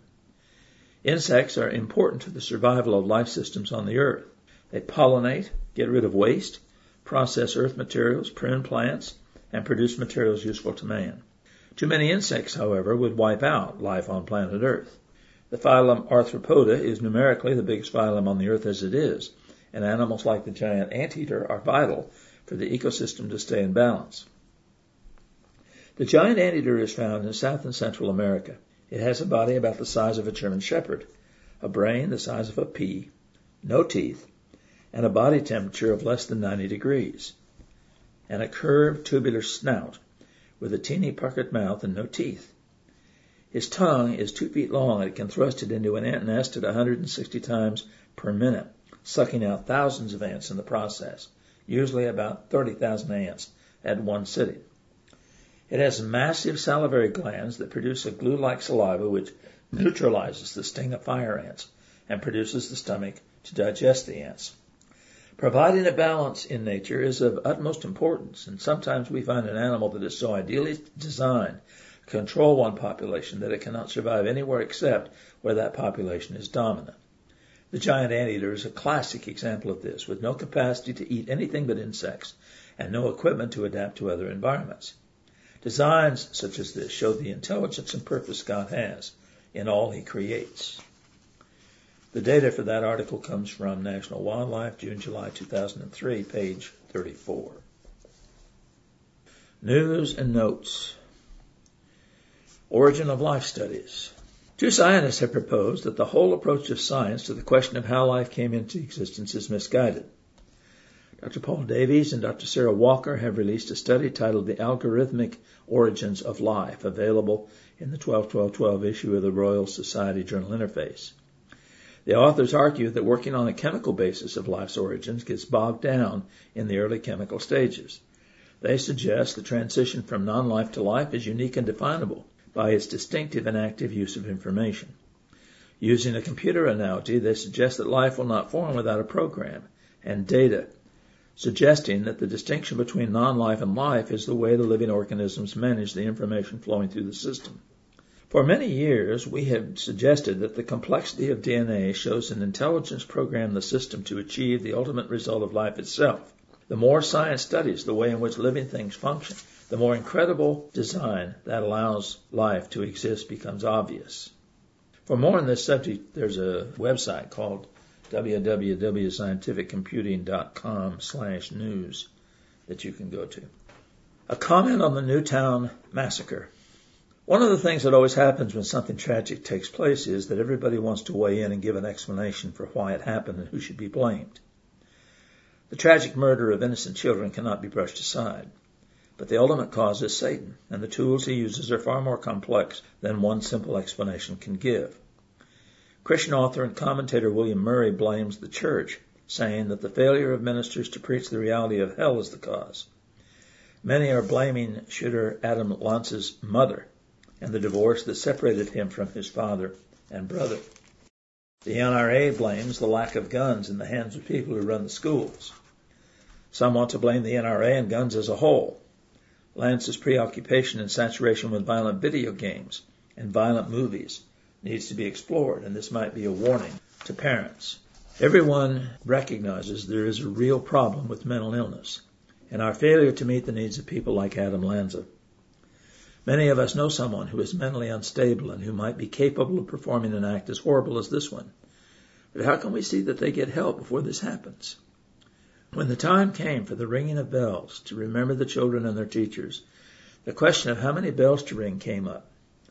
Insects are important to the survival of life systems on the earth. They pollinate, get rid of waste, process earth materials, prune plants, and produce materials useful to man. Too many insects, however, would wipe out life on planet Earth. The phylum Arthropoda is numerically the biggest phylum on the earth as it is, and animals like the giant anteater are vital for the ecosystem to stay in balance. The giant anteater is found in South and Central America. It has a body about the size of a German shepherd, a brain the size of a pea, no teeth, and a body temperature of less than 90 degrees, and a curved tubular snout with a teeny puckered mouth and no teeth. His tongue is 2 feet long, and it can thrust it into an ant nest at 160 times per minute, sucking out thousands of ants in the process, usually about 30,000 ants at one sitting. It has massive salivary glands that produce a glue-like saliva which neutralizes the sting of fire ants and produces the stomach to digest the ants. Providing a balance in nature is of utmost importance, and sometimes we find an animal that is so ideally designed to control one population that it cannot survive anywhere except where that population is dominant. The giant anteater is a classic example of this, with no capacity to eat anything but insects and no equipment to adapt to other environments. Designs such as this show the intelligence and purpose God has in all He creates. The data for that article comes from National Wildlife, June-July 2003, page 34. News and notes. Origin of life studies. Two scientists have proposed that the whole approach of science to the question of how life came into existence is misguided. Dr. Paul Davies and Dr. Sarah Walker have released a study titled The Algorithmic Origins of Life, available in the 12-12-12 issue of the Royal Society Journal Interface. The authors argue that working on a chemical basis of life's origins gets bogged down in the early chemical stages. They suggest the transition from non-life to life is unique and definable by its distinctive and active use of information. Using a computer analogy, they suggest that life will not form without a program and data, suggesting that the distinction between non-life and life is the way the living organisms manage the information flowing through the system. For many years, we have suggested that the complexity of DNA shows an intelligence programmed the system to achieve the ultimate result of life itself. The more science studies the way in which living things function, the more incredible design that allows life to exist becomes obvious. For more on this subject, there's a website called www.scientificcomputing.com/news that you can go to. A comment on the Newtown massacre. One of the things that always happens when something tragic takes place is that everybody wants to weigh in and give an explanation for why it happened and who should be blamed. The tragic murder of innocent children cannot be brushed aside, but the ultimate cause is Satan, and the tools he uses are far more complex than one simple explanation can give. Christian author and commentator William Murray blames the church, saying that the failure of ministers to preach the reality of hell is the cause. Many are blaming shooter Adam Lance's mother and the divorce that separated him from his father and brother. The NRA blames the lack of guns in the hands of people who run the schools. Some want to blame the NRA and guns as a whole. Lance's preoccupation and saturation with violent video games and violent movies needs to be explored, and this might be a warning to parents. Everyone recognizes there is a real problem with mental illness and our failure to meet the needs of people like Adam Lanza. Many of us know someone who is mentally unstable and who might be capable of performing an act as horrible as this one. But how can we see that they get help before this happens? When the time came for the ringing of bells to remember the children and their teachers, the question of how many bells to ring came up.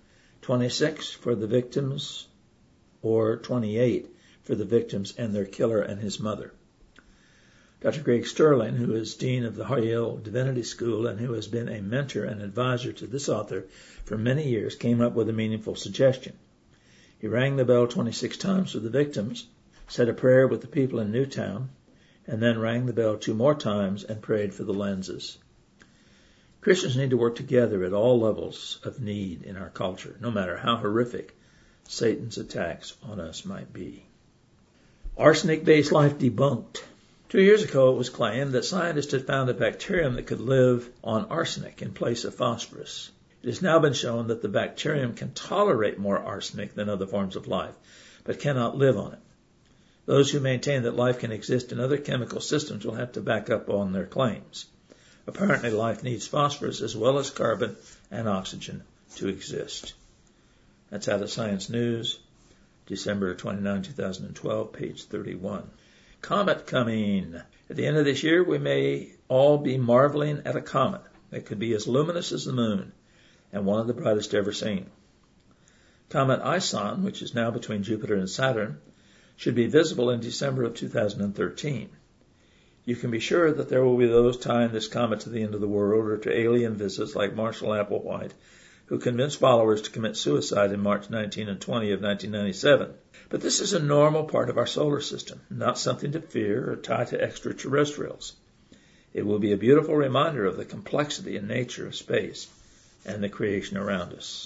26 for the victims or 28 for the victims and their killer and his mother. Dr. Greg Sterling, who is Dean of the Yale Divinity School and who has been a mentor and advisor to this author for many years, came up with a meaningful suggestion. He rang the bell 26 times for the victims, said a prayer with the people in Newtown, and then rang the bell 2 more times and prayed for the Lanzas. Christians need to work together at all levels of need in our culture, no matter how horrific Satan's attacks on us might be. Arsenic-based life debunked. 2 years ago, it was claimed that scientists had found a bacterium that could live on arsenic in place of phosphorus. It has now been shown that the bacterium can tolerate more arsenic than other forms of life, but cannot live on it. Those who maintain that life can exist in other chemical systems will have to back up on their claims. Apparently, life needs phosphorus as well as carbon and oxygen to exist. That's out of Science News, December 29, 2012, page 31. Comet coming. At the end of this year, we may all be marveling at a comet that could be as luminous as the moon and one of the brightest ever seen. Comet Ison, which is now between Jupiter and Saturn, should be visible in December of 2013. You can be sure that there will be those tying this comet to the end of the world or to alien visits like Marshall Applewhite, who convinced followers to commit suicide in March 19 and 20 of 1997. But this is a normal part of our solar system, not something to fear or tie to extraterrestrials. It will be a beautiful reminder of the complexity and nature of space and the creation around us.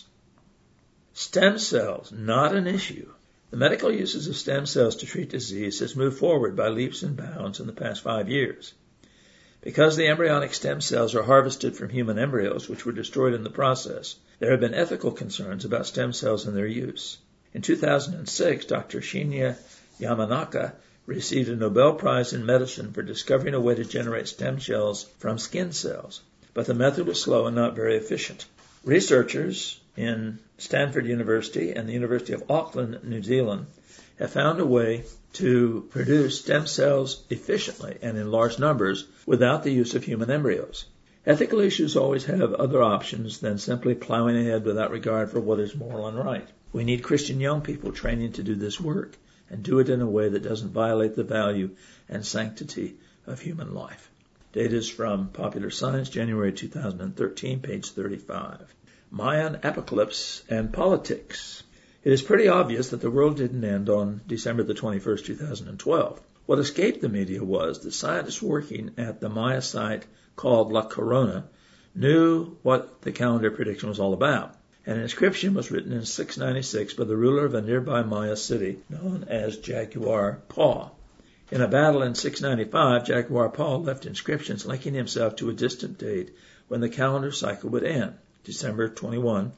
Stem cells, not an issue. The medical uses of stem cells to treat disease has moved forward by leaps and bounds in the past 5 years. Because the embryonic stem cells are harvested from human embryos, which were destroyed in the process, there have been ethical concerns about stem cells and their use. In 2006, Dr. Shinya Yamanaka received a Nobel Prize in Medicine for discovering a way to generate stem cells from skin cells, but the method was slow and not very efficient. Researchers in Stanford University and the University of Auckland, New Zealand, have found a way to produce stem cells efficiently and in large numbers without the use of human embryos. Ethical issues always have other options than simply plowing ahead without regard for what is moral and right. We need Christian young people training to do this work and do it in a way that doesn't violate the value and sanctity of human life. Data is from Popular Science, January 2013, page 35. Mayan Apocalypse and Politics. It is pretty obvious that the world didn't end on December the 21st, 2012. What escaped the media was that scientists working at the Maya site called La Corona knew what the calendar prediction was all about. An inscription was written in 696 by the ruler of a nearby Maya city known as Jaguar Paw. In a battle in 695, Jaguar Paw left inscriptions linking himself to a distant date when the calendar cycle would end, December 21,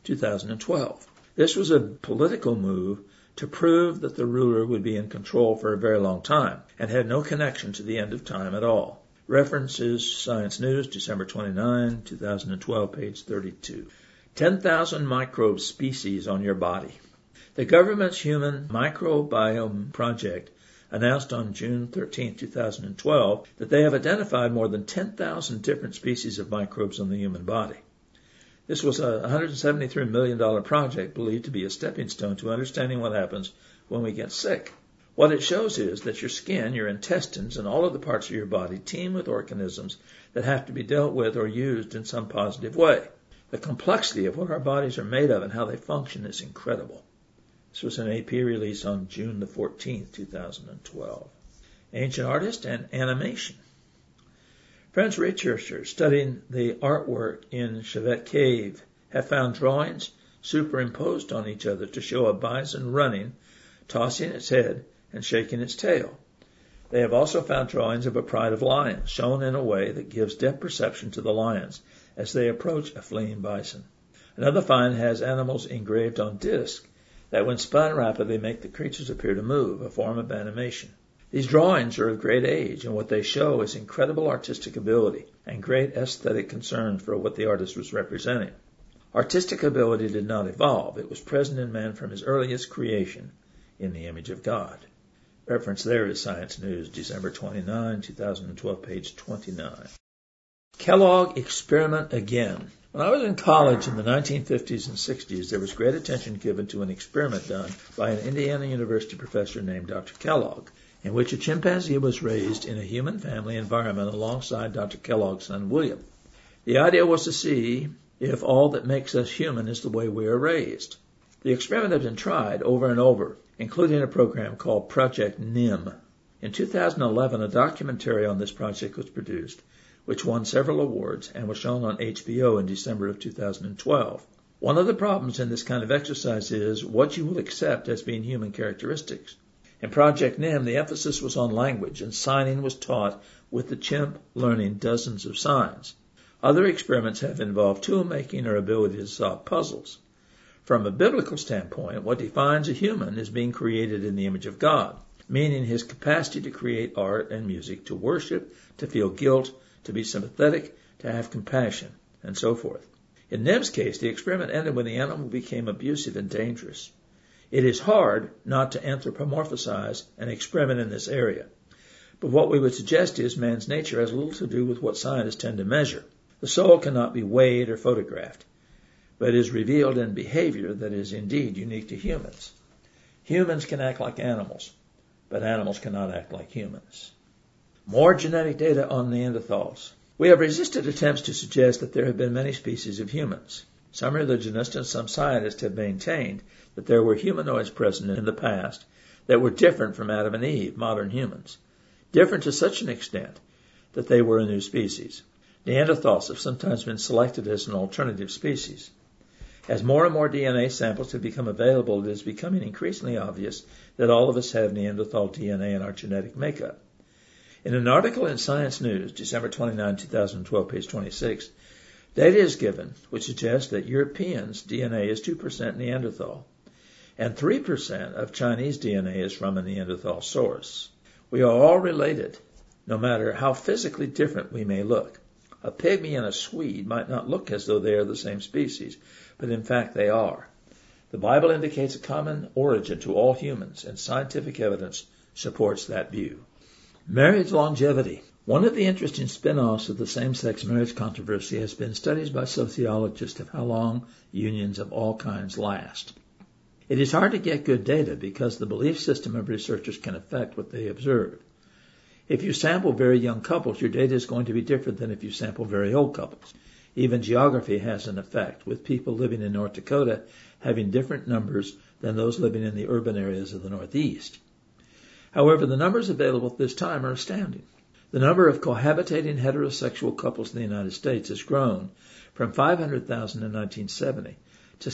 2012. This was a political move to prove that the ruler would be in control for a very long time and had no connection to the end of time at all. References Science News, December 29, 2012, page 32. 10,000 microbe species on your body. The government's Human Microbiome Project announced on June 13, 2012, that they have identified more than 10,000 different species of microbes on the human body. This was a $173 million project believed to be a stepping stone to understanding what happens when we get sick. What it shows is that your skin, your intestines, and all of the parts of your body teem with organisms that have to be dealt with or used in some positive way. The complexity of what our bodies are made of and how they function is incredible. This was an AP release on June the 14th, 2012. Ancient Artist and Animation. French researchers studying the artwork in Chevet Cave have found drawings superimposed on each other to show a bison running, tossing its head, and shaking its tail. They have also found drawings of a pride of lions, shown in a way that gives depth perception to the lions as they approach a fleeing bison. Another find has animals engraved on disc that when spun rapidly make the creatures appear to move, a form of animation. These drawings are of great age, and what they show is incredible artistic ability and great aesthetic concern for what the artist was representing. Artistic ability did not evolve. It was present in man from his earliest creation in the image of God. Reference there is Science News, December 29, 2012, page 29. Kellogg Experiment Again. When I was in college in the 1950s and 60s, there was great attention given to an experiment done by an Indiana University professor named Dr. Kellogg, in which a chimpanzee was raised in a human family environment alongside Dr. Kellogg's son William. The idea was to see if all that makes us human is the way we are raised. The experiment had been tried over and over, including a program called Project NIM. In 2011, a documentary on this project was produced, which won several awards and was shown on HBO in December of 2012. One of the problems in this kind of exercise is what you will accept as being human characteristics. In Project NIM, the emphasis was on language, and signing was taught with the chimp learning dozens of signs. Other experiments have involved tool-making or ability to solve puzzles. From a biblical standpoint, what defines a human is being created in the image of God, meaning his capacity to create art and music, to worship, to feel guilt, to be sympathetic, to have compassion, and so forth. In NIM's case, the experiment ended when the animal became abusive and dangerous. It is hard not to anthropomorphize an experiment in this area, but what we would suggest is man's nature has little to do with what scientists tend to measure. The soul cannot be weighed or photographed, but is revealed in behavior that is indeed unique to humans. Humans can act like animals, but animals cannot act like humans. More genetic data on Neanderthals. We have resisted attempts to suggest that there have been many species of humans. Some religionists and some scientists have maintained that there were humanoids present in the past that were different from Adam and Eve, modern humans, different to such an extent that they were a new species. Neanderthals have sometimes been selected as an alternative species. As more and more DNA samples have become available, it is becoming increasingly obvious that all of us have Neanderthal DNA in our genetic makeup. In an article in Science News, December 29, 2012, page 26, data is given which suggests that Europeans' DNA is 2% Neanderthal, and 3% of Chinese DNA is from a Neanderthal source. We are all related, no matter how physically different we may look. A pygmy and a Swede might not look as though they are the same species, but in fact they are. The Bible indicates a common origin to all humans, and scientific evidence supports that view. Marriage longevity. One of the interesting spin-offs of the same-sex marriage controversy has been studies by sociologists of how long unions of all kinds last. It is hard to get good data because the belief system of researchers can affect what they observe. If you sample very young couples, your data is going to be different than if you sample very old couples. Even geography has an effect, with people living in North Dakota having different numbers than those living in the urban areas of the Northeast. However, the numbers available at this time are astounding. The number of cohabitating heterosexual couples in the United States has grown from 500,000 in 1970 to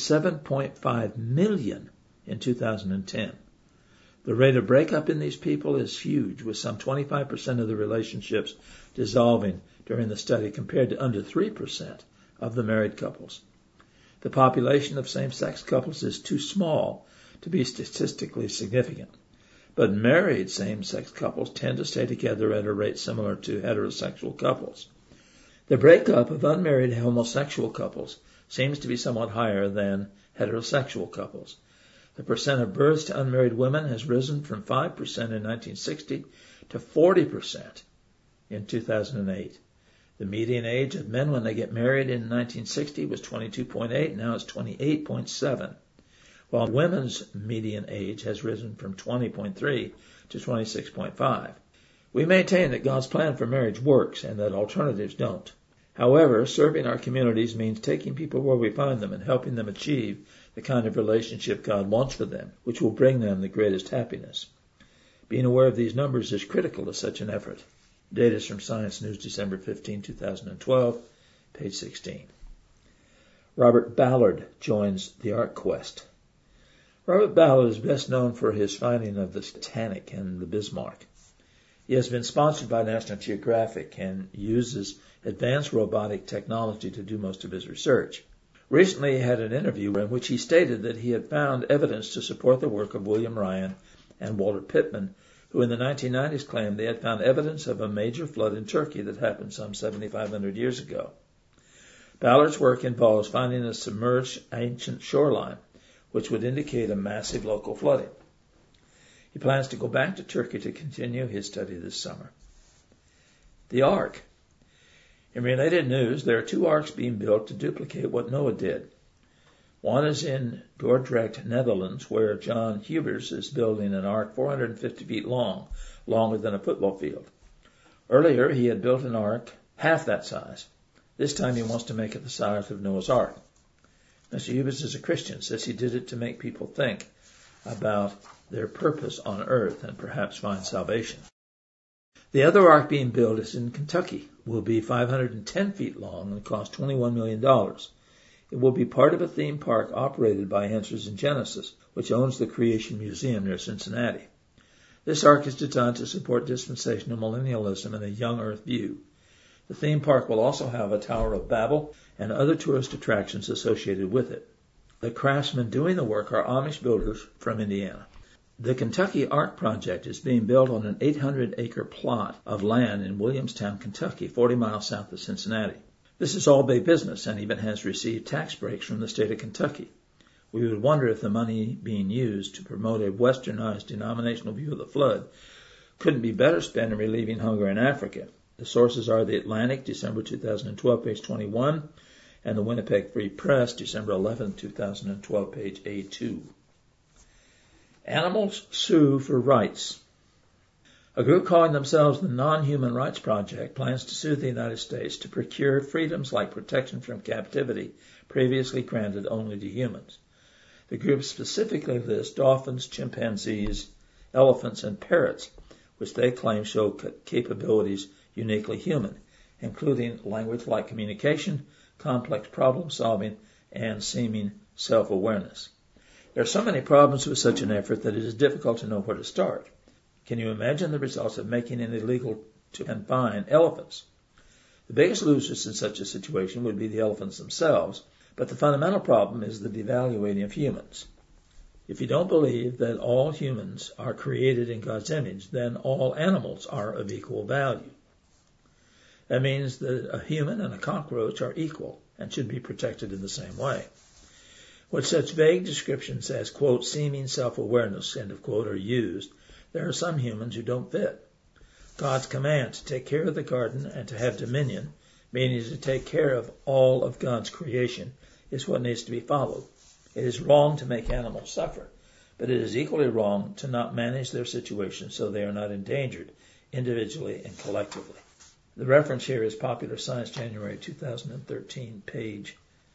7.5 million in 2010. The rate of breakup in these people is huge, with some 25% of the relationships dissolving during the study compared to under 3% of the married couples. The population of same-sex couples is too small to be statistically significant, but married same-sex couples tend to stay together at a rate similar to heterosexual couples. The breakup of unmarried homosexual couples seems to be somewhat higher than heterosexual couples. The percent of births to unmarried women has risen from 5% in 1960 to 40% in 2008. The median age of men when they get married in 1960 was 22.8, now it's 28.7, while women's median age has risen from 20.3 to 26.5. We maintain that God's plan for marriage works and that alternatives don't. However, serving our communities means taking people where we find them and helping them achieve the kind of relationship God wants for them, which will bring them the greatest happiness. Being aware of these numbers is critical to such an effort. Data is from Science News, December 15, 2012, page 16. Robert Ballard joins the Ark Quest. Robert Ballard is best known for his finding of the Titanic and the Bismarck. He has been sponsored by National Geographic and uses advanced robotic technology to do most of his research. Recently he had an interview in which he stated that he had found evidence to support the work of William Ryan and Walter Pittman, who in the 1990s claimed they had found evidence of a major flood in Turkey that happened some 7,500 years ago. Ballard's work involves finding a submerged ancient shoreline, which would indicate a massive local flooding. He plans to go back to Turkey to continue his study this summer. The Ark. In related news, there are 2 arks being built to duplicate what Noah did. One is in Dordrecht, Netherlands, where John Hubers is building an ark 450 feet long, longer than a football field. Earlier, he had built an ark half that size. This time he wants to make it the size of Noah's Ark. Mr. Hubers is a Christian, says he did it to make people think about their purpose on earth and perhaps find salvation. The other ark being built is in Kentucky, will be 510 feet long and cost $21 million. It will be part of a theme park operated by Answers in Genesis, which owns the Creation Museum near Cincinnati. This ark is designed to support dispensational millennialism and a young earth view. The theme park will also have a Tower of Babel and other tourist attractions associated with it. The craftsmen doing the work are Amish builders from Indiana. The Kentucky Ark Project is being built on an 800-acre plot of land in Williamstown, Kentucky, 40 miles south of Cincinnati. This is all big business and even has received tax breaks from the state of Kentucky. We would wonder if the money being used to promote a westernized denominational view of the flood couldn't be better spent in relieving hunger in Africa. The sources are The Atlantic, December 2012, page 21, and the Winnipeg Free Press, December 11, 2012, page A2. Animals sue for rights. A group calling themselves the Non-Human Rights Project plans to sue the United States to procure freedoms like protection from captivity previously granted only to humans. The group specifically lists dolphins, chimpanzees, elephants, and parrots, which they claim show capabilities uniquely human, including language-like communication, complex problem-solving, and seeming self-awareness. There are so many problems with such an effort that it is difficult to know where to start. Can you imagine the results of making it illegal to confine elephants? The biggest losers in such a situation would be the elephants themselves, but the fundamental problem is the devaluing of humans. If you don't believe that all humans are created in God's image, then all animals are of equal value. That means that a human and a cockroach are equal and should be protected in the same way. With such vague descriptions as, quote, seeming self-awareness, end of quote, are used, there are some humans who don't fit. God's command to take care of the garden and to have dominion, meaning to take care of all of God's creation, is what needs to be followed. It is wrong to make animals suffer, but it is equally wrong to not manage their situation so they are not endangered individually and collectively. The reference here is Popular Science, January 2013, page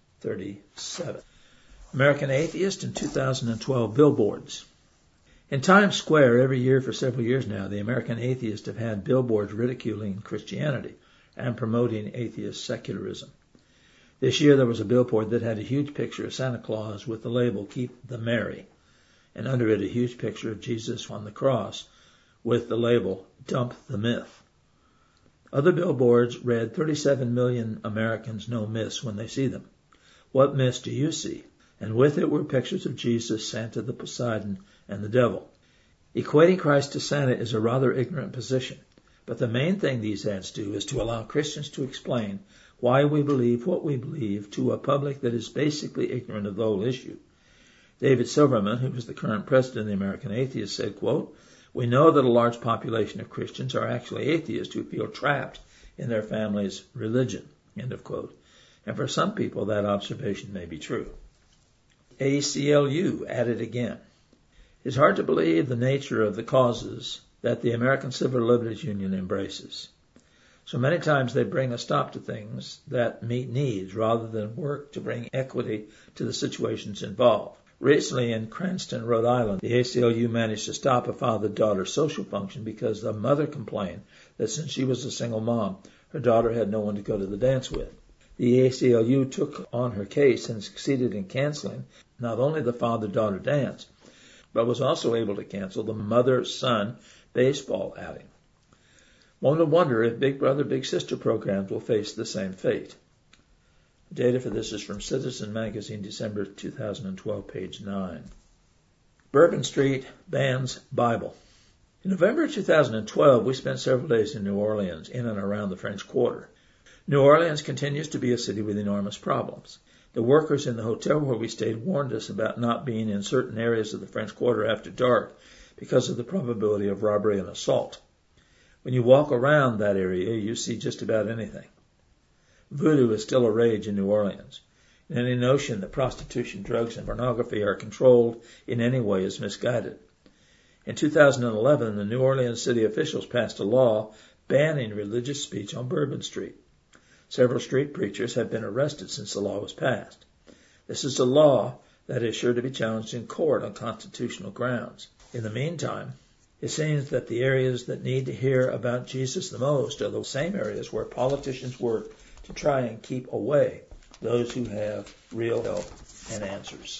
37. American Atheist in 2012 billboards. In Times Square, every year for several years now, the American Atheists have had billboards ridiculing Christianity and promoting atheist secularism. This year there was a billboard that had a huge picture of Santa Claus with the label, Keep the Merry, and under it a huge picture of Jesus on the cross with the label, Dump the Myth. Other billboards read, 37 million Americans know myths when they see them. What myths do you see? And with it were pictures of Jesus, Santa, the Poseidon, and the devil. Equating Christ to Santa is a rather ignorant position, but the main thing these ads do is to allow Christians to explain why we believe what we believe to a public that is basically ignorant of the whole issue. David Silverman, who is the current president of the American Atheists, said, quote, we know that a large population of Christians are actually atheists who feel trapped in their family's religion, end of quote. And for some people that observation may be true. ACLU at it again. It's hard to believe the nature of the causes that the American Civil Liberties Union embraces. So many times they bring a stop to things that meet needs rather than work to bring equity to the situations involved. Recently in Cranston, Rhode Island, the ACLU managed to stop a father-daughter social function because the mother complained that since she was a single mom, her daughter had no one to go to the dance with. The ACLU took on her case and succeeded in canceling not only the father-daughter dance, but was also able to cancel the mother-son baseball outing. One would wonder if Big Brother, Big Sister programs will face the same fate. Data for this is from Citizen Magazine, December 2012, page 9. Bourbon Street bans Bible. In November 2012, we spent several days in New Orleans, in and around the French Quarter. New Orleans continues to be a city with enormous problems. The workers in the hotel where we stayed warned us about not being in certain areas of the French Quarter after dark because of the probability of robbery and assault. When you walk around that area, you see just about anything. Voodoo is still a rage in New Orleans, and any notion that prostitution, drugs, and pornography are controlled in any way is misguided. In 2011, the New Orleans city officials passed a law banning religious speech on Bourbon Street. Several street preachers have been arrested since the law was passed. This is a law that is sure to be challenged in court on constitutional grounds. In the meantime, it seems that the areas that need to hear about Jesus the most are the same areas where politicians work to try and keep away those who have real help and answers.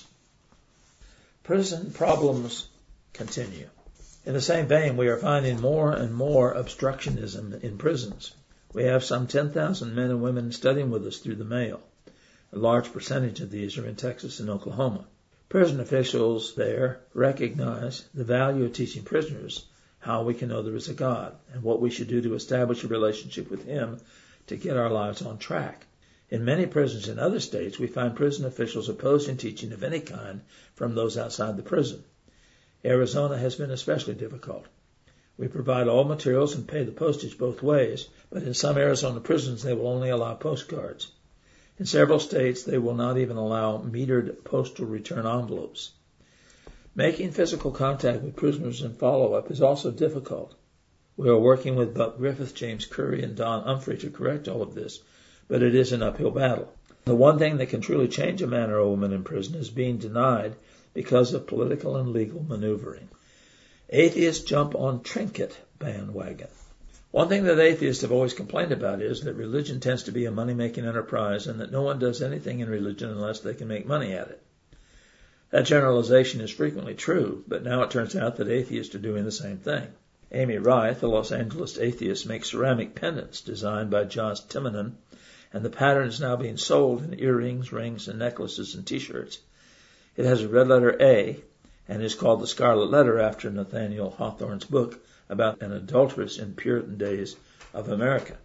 Prison problems continue. In the same vein, we are finding more and more obstructionism in prisons. We have some 10,000 men and women studying with us through the mail. A large percentage of these are in Texas and Oklahoma. Prison officials there recognize the value of teaching prisoners how we can know there is a God and what we should do to establish a relationship with Him to get our lives on track. In many prisons in other states, we find prison officials opposing teaching of any kind from those outside the prison. Arizona has been especially difficult. We provide all materials and pay the postage both ways, but in some Arizona prisons they will only allow postcards. In several states, they will not even allow metered postal return envelopes. Making physical contact with prisoners and follow-up is also difficult. We are working with Buck Griffith, James Curry, and Don Humphrey to correct all of this, but it is an uphill battle. The one thing that can truly change a man or a woman in prison is being denied because of political and legal maneuvering. Atheists jump on trinket bandwagon. One thing that atheists have always complained about is that religion tends to be a money-making enterprise and that no one does anything in religion unless they can make money at it. That generalization is frequently true, but now it turns out that atheists are doing the same thing. Amy Wright, the Los Angeles atheist, makes ceramic pendants designed by Josh Timonen, and the pattern is now being sold in earrings, rings, and necklaces and T-shirts. It has a red letter A and is called the Scarlet Letter after Nathaniel Hawthorne's book about an adulteress in Puritan days of America.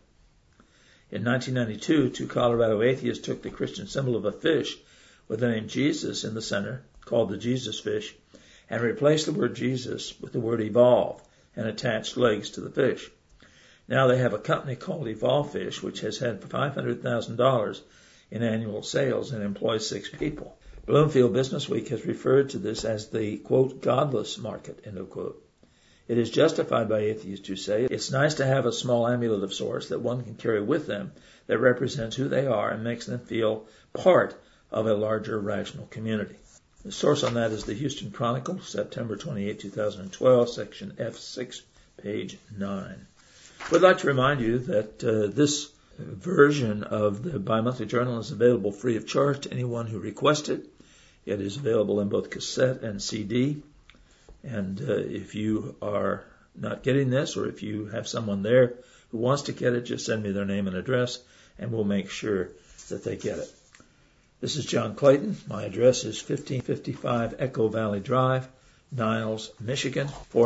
In 1992, two Colorado atheists took the Christian symbol of a fish with the name Jesus in the center, called the Jesus fish, and replaced the word Jesus with the word evolve and attached legs to the fish. Now they have a company called Evolve Fish, which has had $500,000 in annual sales and employs 6 people. Bloomfield Business Week has referred to this as the, quote, godless market, end of quote. It is justified by atheists who say it's nice to have a small amulet of sorts that one can carry with them that represents who they are and makes them feel part of a larger rational community. The source on that is the Houston Chronicle, September 28, 2012, section F6, page 9. We'd like to remind you that this version of the Bi-Monthly Journal is available free of charge to anyone who requests it. It is available in both cassette and CD. And if you are not getting this, or if you have someone there who wants to get it, just send me their name and address, and we'll make sure that they get it. This is John Clayton. My address is 1555 Echo Valley Drive, Niles, Michigan,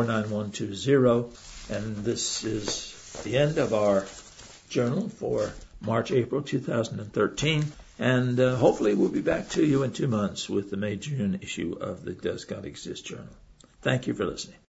49120. And this is the end of our journal for March-April 2013. And hopefully we'll be back to you in 2 months with the May-June issue of the Does God Exist Journal. Thank you for listening.